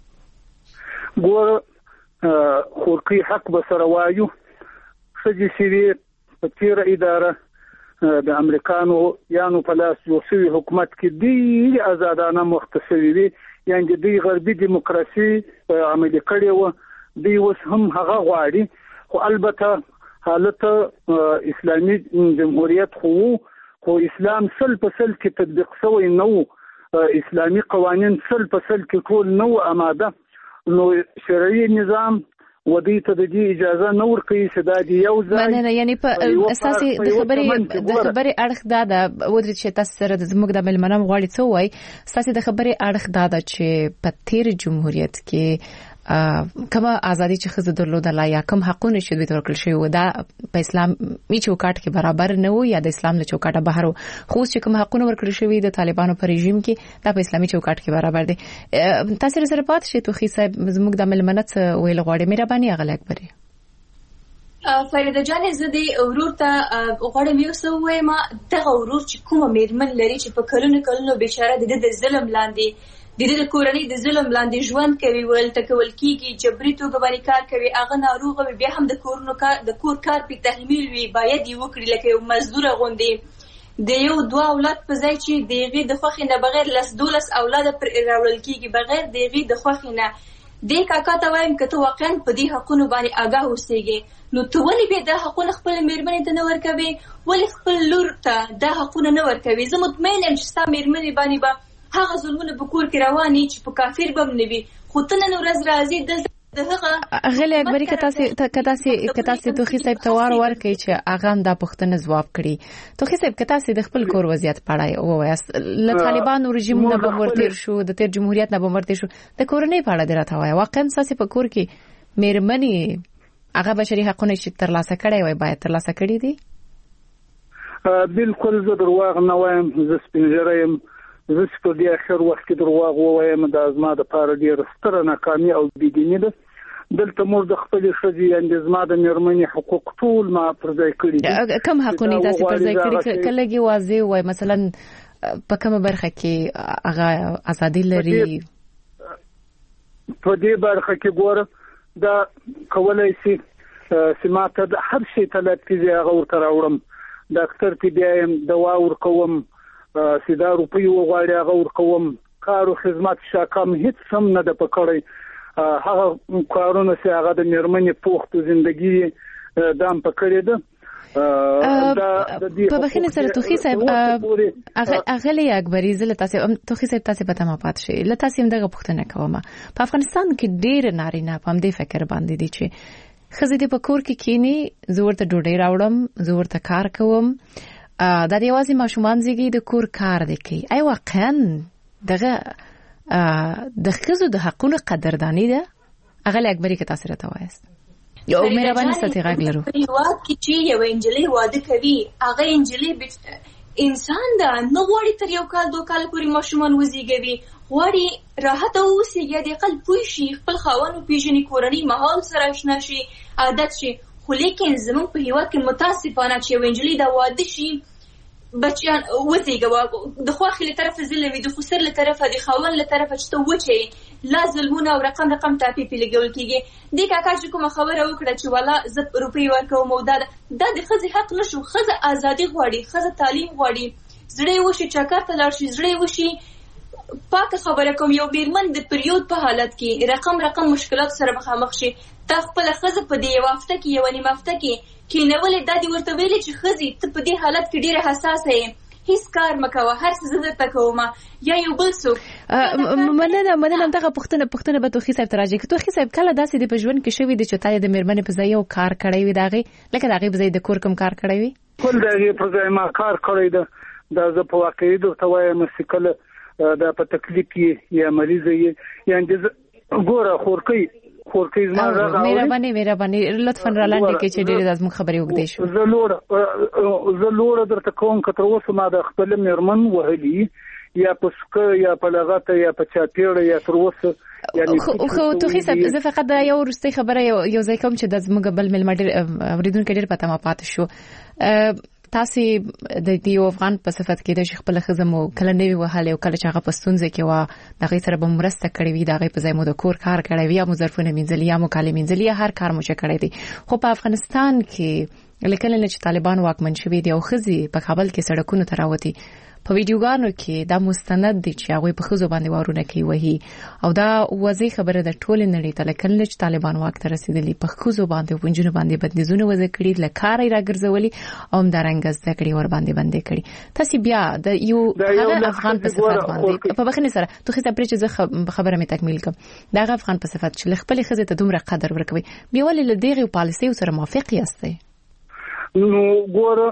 ګور خورقي حق بسره وایو خځې سوي په تیره اداره د امریکانو یانو په لاس یو سوي حکومت کې دی آزادانه مختصوي وي، یعنی دی غربي دیموکراسي عملي کړي و، دی اوس هم هغه غواړي. خو البته حالت اسلامي جمهوریت خو خو اسلام سل په سل کې تطبیق شوی نو، اسلامي قوانين سل په سل کې ټول نو آماده، نو شرعي نظام ودی ته د دې اجازه نه ورکوي چې دا دی یو ځای نه نه یعنی په اساسي د خبرې د خبرې اړخ دا د ودرې چې تاسو سره د زموږ د ملمنام غواړي څه وای اساسي د خبرې اړخ دا د چې په تیر جمهوریت کې کما ازادي چې خزه درلوده یا کم حقونه چې دوی ورکړل شوی و دا په اسلامي چوکاټ کې برابر نه و یا د اسلام له چوکاټه بهر و، خو چې کم حقونه ورکړل شوی د طالبانو په رژیم کې دا په اسلامي چوکاټ کې برابر دي. تاسو سره پات شي توخي صاحب زموږ د ملمنت ویل غواړي مهرباني اغل اکبري. فریده جان زدي ورور ته غواړم یو څه وایم، دغه ورور چې کومه میرمن لري چې په کلونو کلونو بیچاره د د ظلم لاندې د دې د کورنۍ د ظلم لاندې ژوند کوي، ول تکول کیږي، جبري توګه باندې کار کوي، هغه ناروغه بیا هم د کورونو کار د کور کار په تحمیل وي، باید یې وکړي لکه یو مزدور غوندي د یو دوه اولاد په ځای چې دغه د خوخي نه بغیر لس دولس اولاد پر راول کیږي بغیر دغه د خوخي نه. د کاکا ته وایم کته واقعا په دې حقونو باندې آگاه اوسېږي، نو ته ولې به د حقونو خپل میرمنې ته نه ورکوي، ولې خپل لور ته د حقونو نه ورکوي؟ زه مطمئن یم چې ستا میرمنې باندې به هغه ظلمونه په کور کې رواني چې په کافر بم نوي، خو ته نن ورځ راځي د هغه غلې اکبري کته سي کته سي کته سي توخي صاحب توار ورکړي چې هغه دا پښتنه جواب کړي. توخي صاحب کته سي د خپل کور وضعیت پړای او وایس له طالبانو رژیم نه بمورتیر شو، د تیر جمهوریت نه بمورتیر شو، د کورنۍ په اړه درته وایي واقعا ساسي په کور کې میرمنې هغه بشري حقونه چې ترلاسه کړي وای باید ترلاسه کړي دي. بالکل زه درواغ نه وایم، زه سپینځرم، زه په دې اخر وخت کې درواغ وایم، د ازما د پاره ډیر ستره ناکامي او بيدینی ده. دلته موږ د خپل شذي اند ازما د میرمنې حقوق ټول ما پر ځای کړی دي. کوم حقونه تاسو پر ځای کړی کلهږي واضح وای مثلا په کومه برخه کې هغه ازادي لري؟ په دې برخه کې ګوره دا کولای شي سماته د هر شي طلب کیږي هغه ورته راوړم، ډاکټر ته بیایم، دوا ورکوم، سیدا روپی وغواړي هغه ورکوم، کار او خدمات شاکم هیڅ هم نه د پکړی، هغه کارونه چې هغه د میرمنې پوښتو ژوندۍ دام پکړی ده. په بخینه سره توخي صاحب اغلی اکبري زله تاسو توخي صاحب تاسو پته ما پات شي لته تاسو دغه پوښتنه کوم. په افغانستان کې ډېر نارینه په دې فکر باندې دي چې خزې دې په کور کې کینی، زه ورته ډوډۍ راوړم، زه ورته کار کوم، دا د یوازې ماشومان زیږي د کور کار دی کوي. ای واقعا دغه د ښځو د حقونو قدرداني ده؟ اغلی اکبري که تاسو راته وایاست یو مهرباني ستې غږ لرو. په هیواد کې چې یو انجلۍ واده کوي، هغه انجلۍ انسان ده، نه غواړي تر یو کال دوه کال پورې ماشومان وزیږوي، غواړي راحت اوسي، یا د اقل پوه شي، خپل خاوند وپېژني، کورنۍ ماحول سره اشنا شي، عادت شي. خو لیکن زمونږ په هیواد کې متاسفانه چې یو انجلۍ دا واده شي بچیان وزیږوي، د خوښۍ له طرفه ظلم وي، د خسر له طرفه، د خاوند له طرفه چې ته وچې لا ظلمونه او رقم رقم ټاپې پې لګول کېږي. دې کاکا چې کومه خبره وکړه چې والا زه روپۍ ورکوم او دا دا د ښځې حق نه شو. ښځه ازادي غواړي، ښځه تعلیم غواړي، زړه یې وشي چکر ته لاړ شي، زړه یې وشي پاکه خبره کوم. یو میرمن د پریود په حالت کې رقم رقم مشکلات سره مخامخ شي، تا خپل ښځه په دې یو هفته کې یو نیمه هفته کې کینولې، دا دې ورته ویلې چې ښځې ته په دې حالت کې ډېره حساسه یې، هیڅ کار مکوه، هر څه زه درته کوم یا یو بل څوک. مننه مننه دغه پوښتنه پوښتنه به توخي صاحب تراجه کې توخي صاحب کله داسې د پژوند کې شوی د چتای د میرمنې په ځای یو کار کړی وي داغه لکه داغه په ځای د کور کوم کار کړی وي؟ کول دغه په ځای ما کار کړی ده دا زه په واقعي د توای مسکله دا په تکلیف کې یا مریض یې یا د ګوره خورکی خورکی زما راغله. مهرباني مهرباني لطفا را لاندې کې چې ډېر د خبرې وګدې شو. زه لوړ زه لوړ درته کوم کتر اوسه ما د خپل میرمن وهلي یا پسکه یا په لغته یا په چاپیړه یا تر اوسه یعنی خو توخي صاحب زه فقط دا یو ورستي خبره یو یو ځای کوم چې د زموږ بل مل مډر اوریدونکو ډېر پته ما پات شو. تاسو د دیو افغان په صفت کې د خپل خزمو کله نوی وهاله او کله چې هغه پستونځ کې وا دغه سره به مرسته کړې وي دغه په ځای مو د کور کار کړی وي یا مظرفونه منځلي یا مکالمې منځلي هر کار مو چې کړی دي. خو په افغانستان کې لکه نه چې طالبان واکمن شوي دي او خزي په کابل کې سړکونو ته راوتي په ویډیوګانو کې دا مستند دي چې هغه په خزو باندې وارونه کوي وهي او دا وځي خبره د ټول نړۍ ته لکه نه چې طالبان واک ته رسیدلي په خزو باندې ونجونو باندې بندیزونه وځي کړي لکه راګرځولي او همدارنګ زده کړي ور باندې باندې کړي. تاسو بیا د یو هغه افغان په صفت باندې په بخنه سره توخي ته پرې چې خبره مې تکمیل کوم دا افغان په صفت چې خپل خزه ته دومره قدر ورکوي بیا ولې لدیغه پالیسي سره موافق یاستئ؟ نو ګوره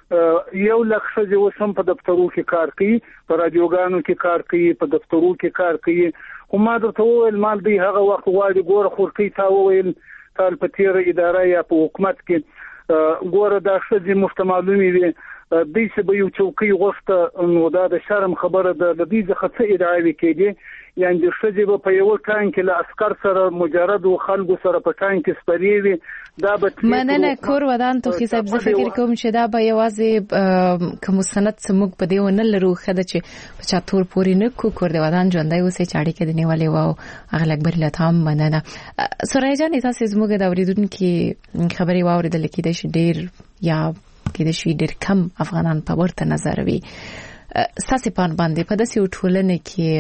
یو لکه چې وسم په دفترو کې کار کوي په رادیوګانو کې کار کوي په دفترو کې کار کوي او ما درته وویل مال دی هغه وخت غواړي ګوره خورکی تا وویل تل په تیر اداره یا په حکومت کې ګوره دا شې مفتمالومي وي د دې به یو چوکۍ غوښته نو دا د شرم خبره ده د دې ځخه څه ادعاوي کېږي یعنی د شې په یو ټانک کې له عسكر سره مجرد او خلکو سره په ټانک کې سپریوي دا به مننه کور ودان توخي صاحب زه فکر کوم چې دا به یوازې کوم سند سموږ په دی ونه لرو خدای چې په چاتور پوری نه کو کور دی ودان ژوندای وسه چاړي کې دی نیولې وو اغه اکبر لته مننه. سورای جان تاسو زموږ د اوریدونکو خبري واوریدل کېده چې ډیر یا کې د شي ډېر کم افغانان په ورته نظر وي. ساسي پان باندې په داسې ټولنه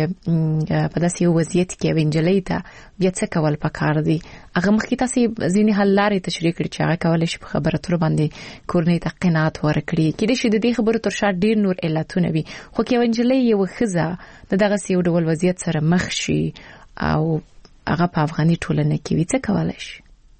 کې په داسې وضعیت کې وینجلې ته بیا څه کول پکار دي؟ هغه مخکې تاسو ځینې حل لارې تشریح کړې چې هغه کولای شي په خبره تر باندې کورنۍ ته قناعت ورکړي کې د شي د دې خبرو تر شا ډیر نور علتونه وي خو کې وینجلې یو خزه د دغه سیو ډول وضعیت سره مخ شي او هغه په افغاني ټولنه کې وي څه کولای شي؟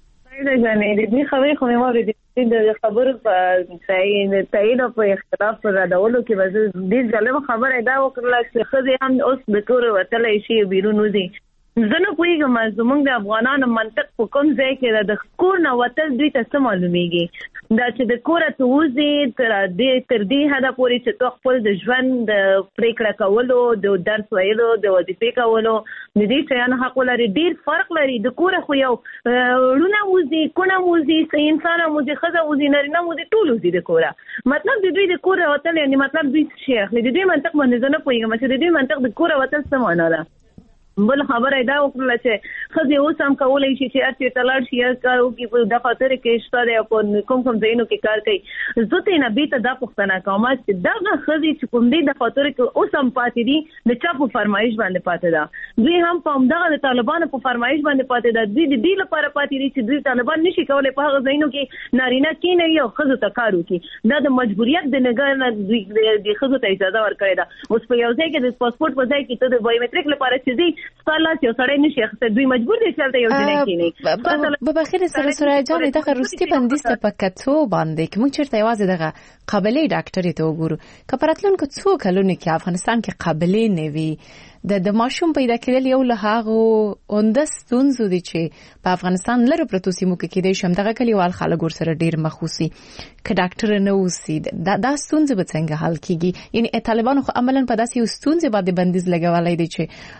دا ځنې دې خبرې خو مې واورېدې د خبرو په تایید تایید او په اختلاف پر راډولو کې وځي د ځلم خبره دا وکړه چې خزه هم اوس د کور وتلې شي بیرون وځي. زه نه پوهیږم زموږ د افغانانو منطق په کوم ځای کې د کور نه وتل دوی ته څه معلومیږي دا چې د کور ته وځي تر دې تر دې حدا پورې چې تو خپل د ژوند د پریکړه کولو د درس ویلو د وظیفې کولو د دې شیانو حق لري ډیر فرق لري. د کور خو یو ورونه وځي کونه وځي سې انسان وځي خزه وځي نارینه وځي ټول وځي د کور مطلب د دوی د کور وتل یعنی مطلب دوی شیخ د دې منطق باندې زه نه پوهیږم چې د دې منطق د کور وتل څه معنا ده. بل خبره دا وکړه چې خزه اوس هم کولای شي چې اته تلل شي کارو کې په دفتر کې شته په کوم کوم ځایونو کې کار کوي. زه ته نه بیت دا پښتنه کوم چې دا خزه چې کوم دی د دفتر کې اوس هم پاتې دي د چا په فرمایش باندې پاتې ده دوی هم په همدغه د طالبانو په فرمایش باندې پاتې ده دوی د دې لپاره پاتې دي چې دوی طالبان نشي کولای په هغه ځایونو کې نارینه کې نه یو خزه ته کار وکړي دا د مجبوریت د نګر د خزه ته اجازه ورکړي ده. اوس په یو ځای کې د پاسپورت په ځای کې ته د بایومټریک لپاره چې سپاله چې سړی نشي اخته دوی مجبور دي چې یو ځای کې نه په بخیر سره سورای جان دغه روستي بندیز ته پکاتو باندې کې موږ چیرته یوازې دغه قابلیت ډاکټري ته وګورو کپراتلون کو څو کلونه کې افغانستان کې قابلیت نه وي د د ماشوم پیدا کېدل یو له هغه اوندس ستونزو دي چې په افغانستان لره پروتو سیمو کې کېدای شم دغه کلیوال خلک ور سره ډیر مخوسي ک ډاکټر نه وسی دا د ستونزې به څنګه حل کیږي یعنی طالبانو خو عملاً په داسې ستونزې باندې بندیز لګولای دي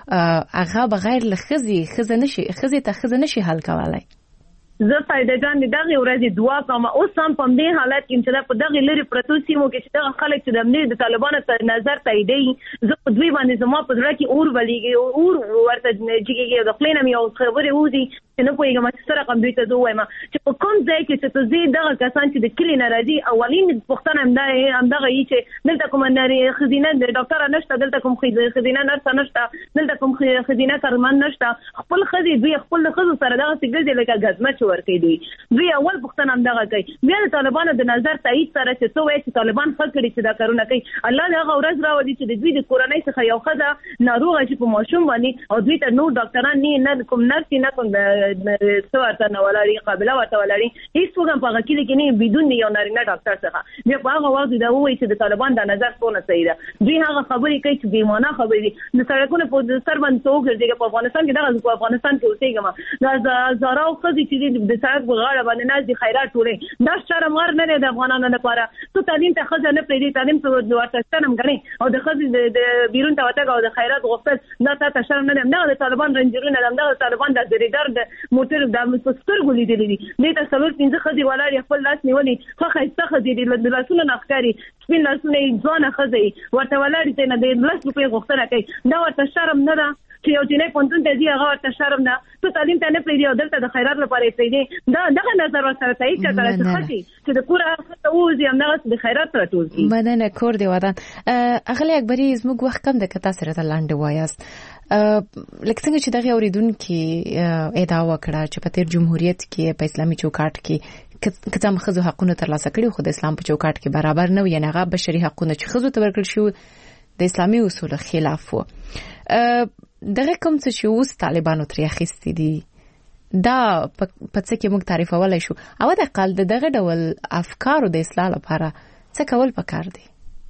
چې هغه بغیر لخزي خزه نشي خزه ته خزه نشي حل کولای. زه فائدہ جان دغه ورځې دعا کوم اوس هم په دې حالت کې چې په دغه لري پروتو سیمو کې چې دغه خلک چې د امنیت د طالبانو تر نظر تاییدي زه په دوی باندې زما په ځړ کې اور ولېږي اور ورته جګیږي د خلینم یو خبره ودی چې نه پوهیږم چې سره کوم دوی ته دوه وایم چې په کوم ځای کې چې ته زی دغه کسان چې د کلی ناراضي اولین پښتنه هم دا هم دغه یی چې دلته کوم نری خزینه د ډاکټر نشته دلته کوم خزینه نرس نشته دلته کوم خزینه کارمن نشته خپل خزي دوی خپل خزو سره دغه سګرځي لکه غزمه څه ورکوي دوی دوی اول پوښتنه همدغه کوي بیا د طالبانو د نظر تایید سره چې څه وایي چې طالبان ښه کړي چې دا کارونه کوي الله دې هغه ورځ راولي چې د دوی د کورنۍ څخه یو ښځه ناروغه شي په ماشوم باندې او دوی ته نور ډاکټران نه کوم نرس نه کوم څه ورته نه ولاړي قابله ورته ولاړي هیڅ هم په هغه کلي کې نه بدون یو نارینه ډاکټر څخه بیا په هغه وخت دا وایي چې د طالبان د نظر څونه صحیح ده دوی هغه خبرې کوي چې بېمانه خبرې دي د سړکونو په سر باندې څه وګرځېږي په افغانستان کې دغه په افغانستان کې اوسېږم دا زارا او ښځې چې د سړک په غاړه باندې ناست دي خیرات ټولې دا شرم غر نه دی د افغانانو لپاره څو تعلیم ته ښځه نه پرېږدي تعلیم ته ورته شرم ګڼي او د ښځې د بیرون ته وتګ او د خیرات غوښتل دا تا ته شرم نه دی همدغه د طالبان رنجرونه همدغه د طالبان د زریدار د موټر د په سترګو لیدلي دي دې ته څلور پنځه ښځې ولاړې خپل لاس نیولي ښه ښایسته ښځې دي د لاسونو نه ښکاري سپین لاسونه یې ځوانه ښځه ورته ولاړې ته نه د لس روپۍ غوښتنه کوي دا ورته شرم نه ده چې یو جنۍ پوهنتون ته ځي هغه ورته شرم ده ته تعلیم ته نه پرېږدي او دلته د خیرات لپاره یې پرېږدي دا دغه نظر ورسره تایید کړه چې ښه شي چې د کوره ښځه ووځي همدغسې د خیرات راټول کړي. مننه کور دې ودان. اغلې اکبري زموږ وخت کم دی که تاسو راته لاندې وایاست لکه څنګه چې دغه اورېدونکي ادعا وکړه چې په تېر جمهوریت کې په اسلامي چوکاټ کې که څه هم ښځو حقونه ترلاسه کړي خو د اسلام په چوکاټ کې برابر نه وي یعنې هغه بشري حقونه چې ښځو ته ورکړل شوي د اسلامي اصولو خلاف وو. دغه کوم څه چې اوس طالبانو ترې اخیستي دي دا په څه کې موږ تعریفولی شو او د اقل د دغه ډول افکارو د اصلاح لپاره څه کول پکار دي؟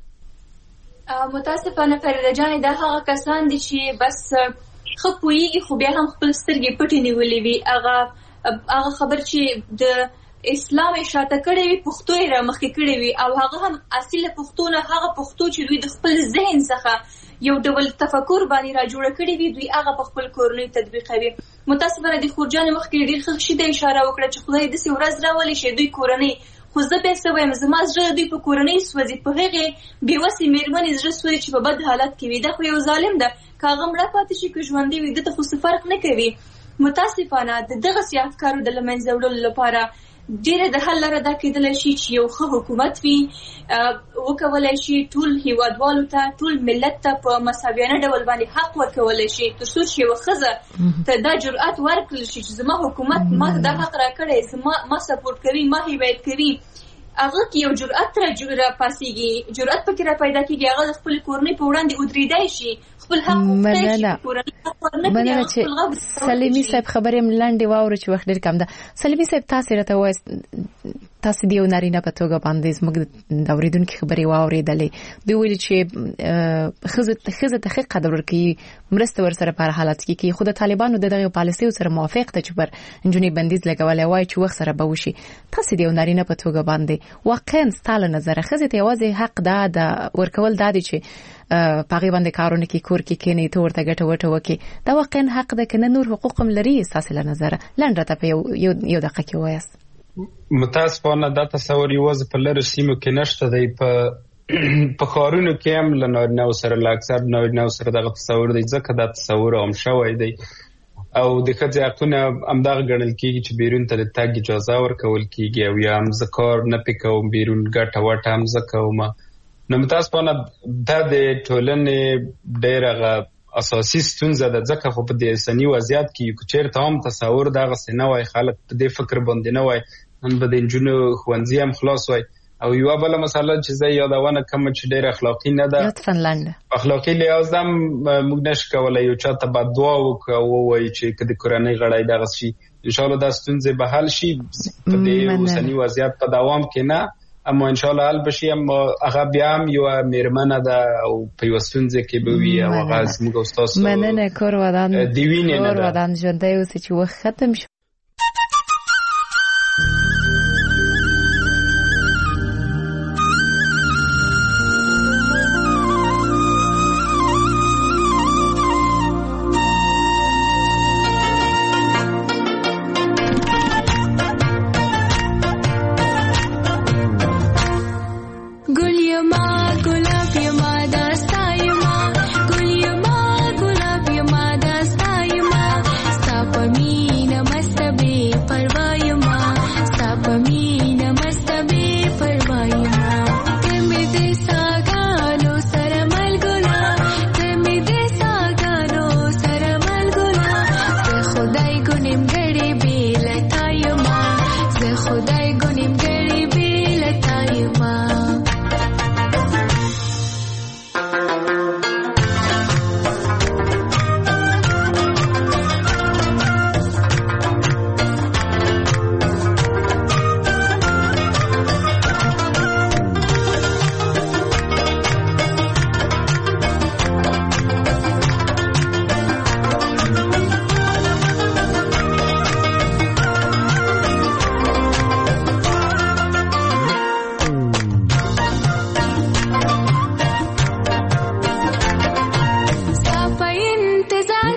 متاسفانه فریده جانې دا هغه کسان دي چې بس ښه پوهېږي خو بیا هم خپل سترګې پټې نیولې وي هغه هغه خبر چې د اسلام یې شاته کړی وي پښتو یې رامخکې کړی وي او هغه هم اصل پښتو نه هغه پښتو چې دوی د خپل ذهن څخه یو ډول تفکر باندې را جوړه کړی وي دوی هغه په خپل کورنۍ تطبیقوي. متاسفانه د خورجانې مخکې ډېر ښه شي د اشاره وکړه چې خدای داسې ورځ راولي چې دوی کورنۍ خو زه بیا څه وایم زما زړه دوی په کورنۍ سوځي په هغې بېوسې مېرمنې زړه سوځي چې په بد حالت کې وي دا خو یو ظالم ده که هغه مړه پاتې شي که ژوندی وي ده ته خو څه فرق نه کوي. متاسفانه د دغسې افکارو د له منځه وړلو لپاره ډیره د حل لاره دا کېدلی شي چې یو ښه حکومت وي وکولی شي ټول هیوادوالو ته ټول ملت ته په مساویانه ډول باندې حق ورکولی شي تر څو چې یوه ښځه ته دا جرأت ورکړل شي چې زما حکومت ما ته دا حق راکړی زما ما سپورټ کوي ما حمایت کوي هغه کې یو جرأت را پاسېږي جرأت پکې را پیدا کېږي هغه د خپلې کورنۍ په وړاندې ودرېدی شي خپل حق وغوښتی شي کورنۍ حق ورنه کړي خپل غږ سلیمي صاحب خبرې م لنډې واورو چې وخت ډېر کم ده. سلیمي صاحب تاسې راته ووایاست تاسې د یو نارینه په توګه باندې زموږ د اورېدونکي خبرې واورېدلې دوی ویلي چې ښځو ته ښه قدر ورکوي مرسته ورسره په هر حالت کې کوي خو د طالبانو د دغې پالیسیو سره موافق ده چې پر نجونې بندیز لګولی وایي چې وخت سره به وشي. تاسې د یو نارینه په توګه باندې واقعا ستا له نظره ښځې ته یوازې حق دا د ورکول دا دی چې په هغې باندې کارونه کې کور کې کښېني ته ورته ګټه وټه وکړي دا واقعا حق ده که نه نور حقوق هم لري ستاسې له نظره لنډ راته په یو دقیقه کې ووایاست. متاسفانه دا تصور یوازې په لرو سیمو کې نشته دی په په ښارونو کې هم له نارینهو سره له اکثر نارینهو سره دغه تصور دی ځکه دا تصور عام شوی دی او د ښځې حقونه همدغه ګڼل کېږي چې بیرون ته د تګ اجازه ورکول کېږي او یا هم زه کار نه پې کوم بیرون ګټه وټه هم زه کوم. نو متاسفانه دا د ټولنې ډېر هغه اساسي ستونزه ده ځکه خو په دې اوسني وضعیت کې که چېرته هم تصور دغسې نه وای خلک په دې فکر باندې نه وای نن به د نجونو ښوونځي هم خلاص وای. او یوه بله مسله چې زه یادونه کوم چې ډېر اخلاقي نه ده اخلاقي لحاظ هم موږ نشو کولی یو چا ته بددعا وکړو او ووایي چې که د کورنۍ غړی دغسې شي انشاءالله دا ستونزې به حل شي په دې اوسني وضعیت په دوام کې نه اما انشاءالله حل بشي اما هغه بیا هم یوه مېرمنه ده او په یوه ستونزه کې به وي او هغه زموږ او ستاسو مننه کور ودان د وینې نه ده کور ودان ژوندی اوسې چې وخت ختم شو. Namaste.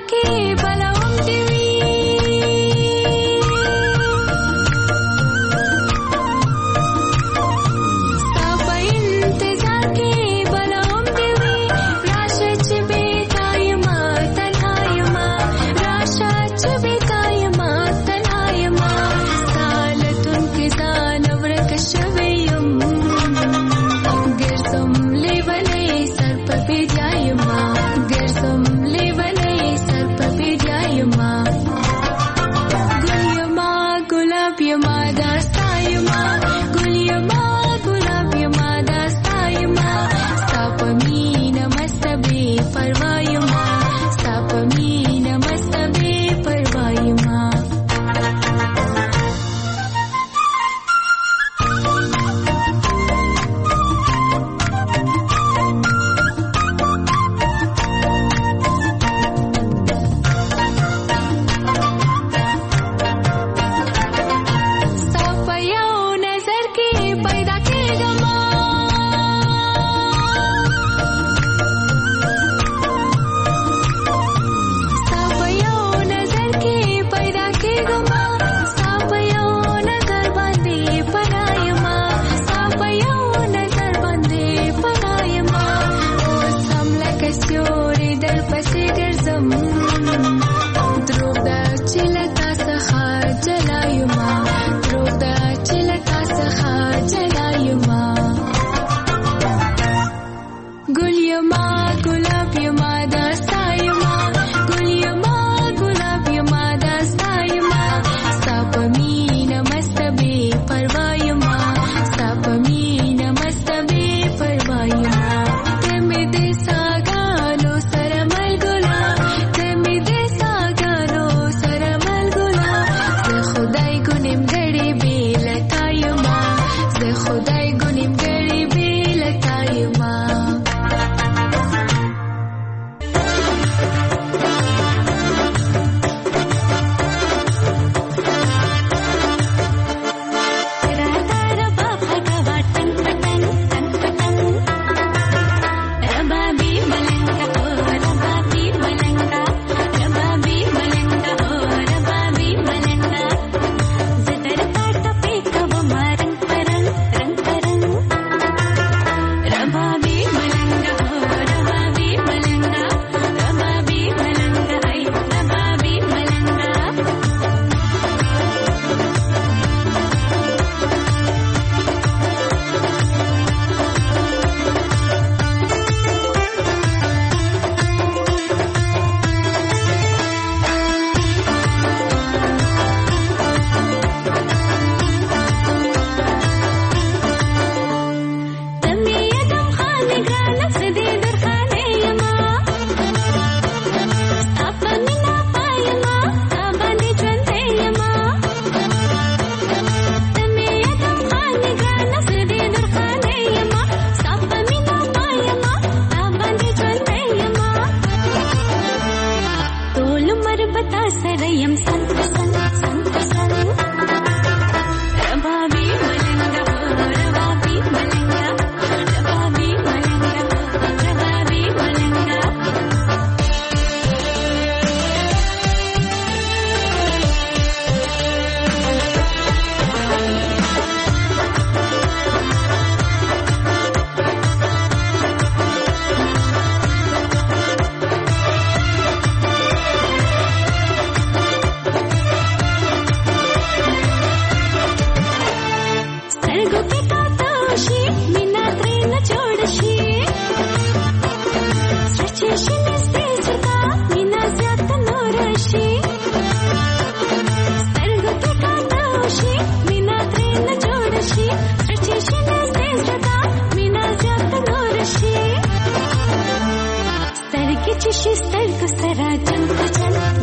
Start to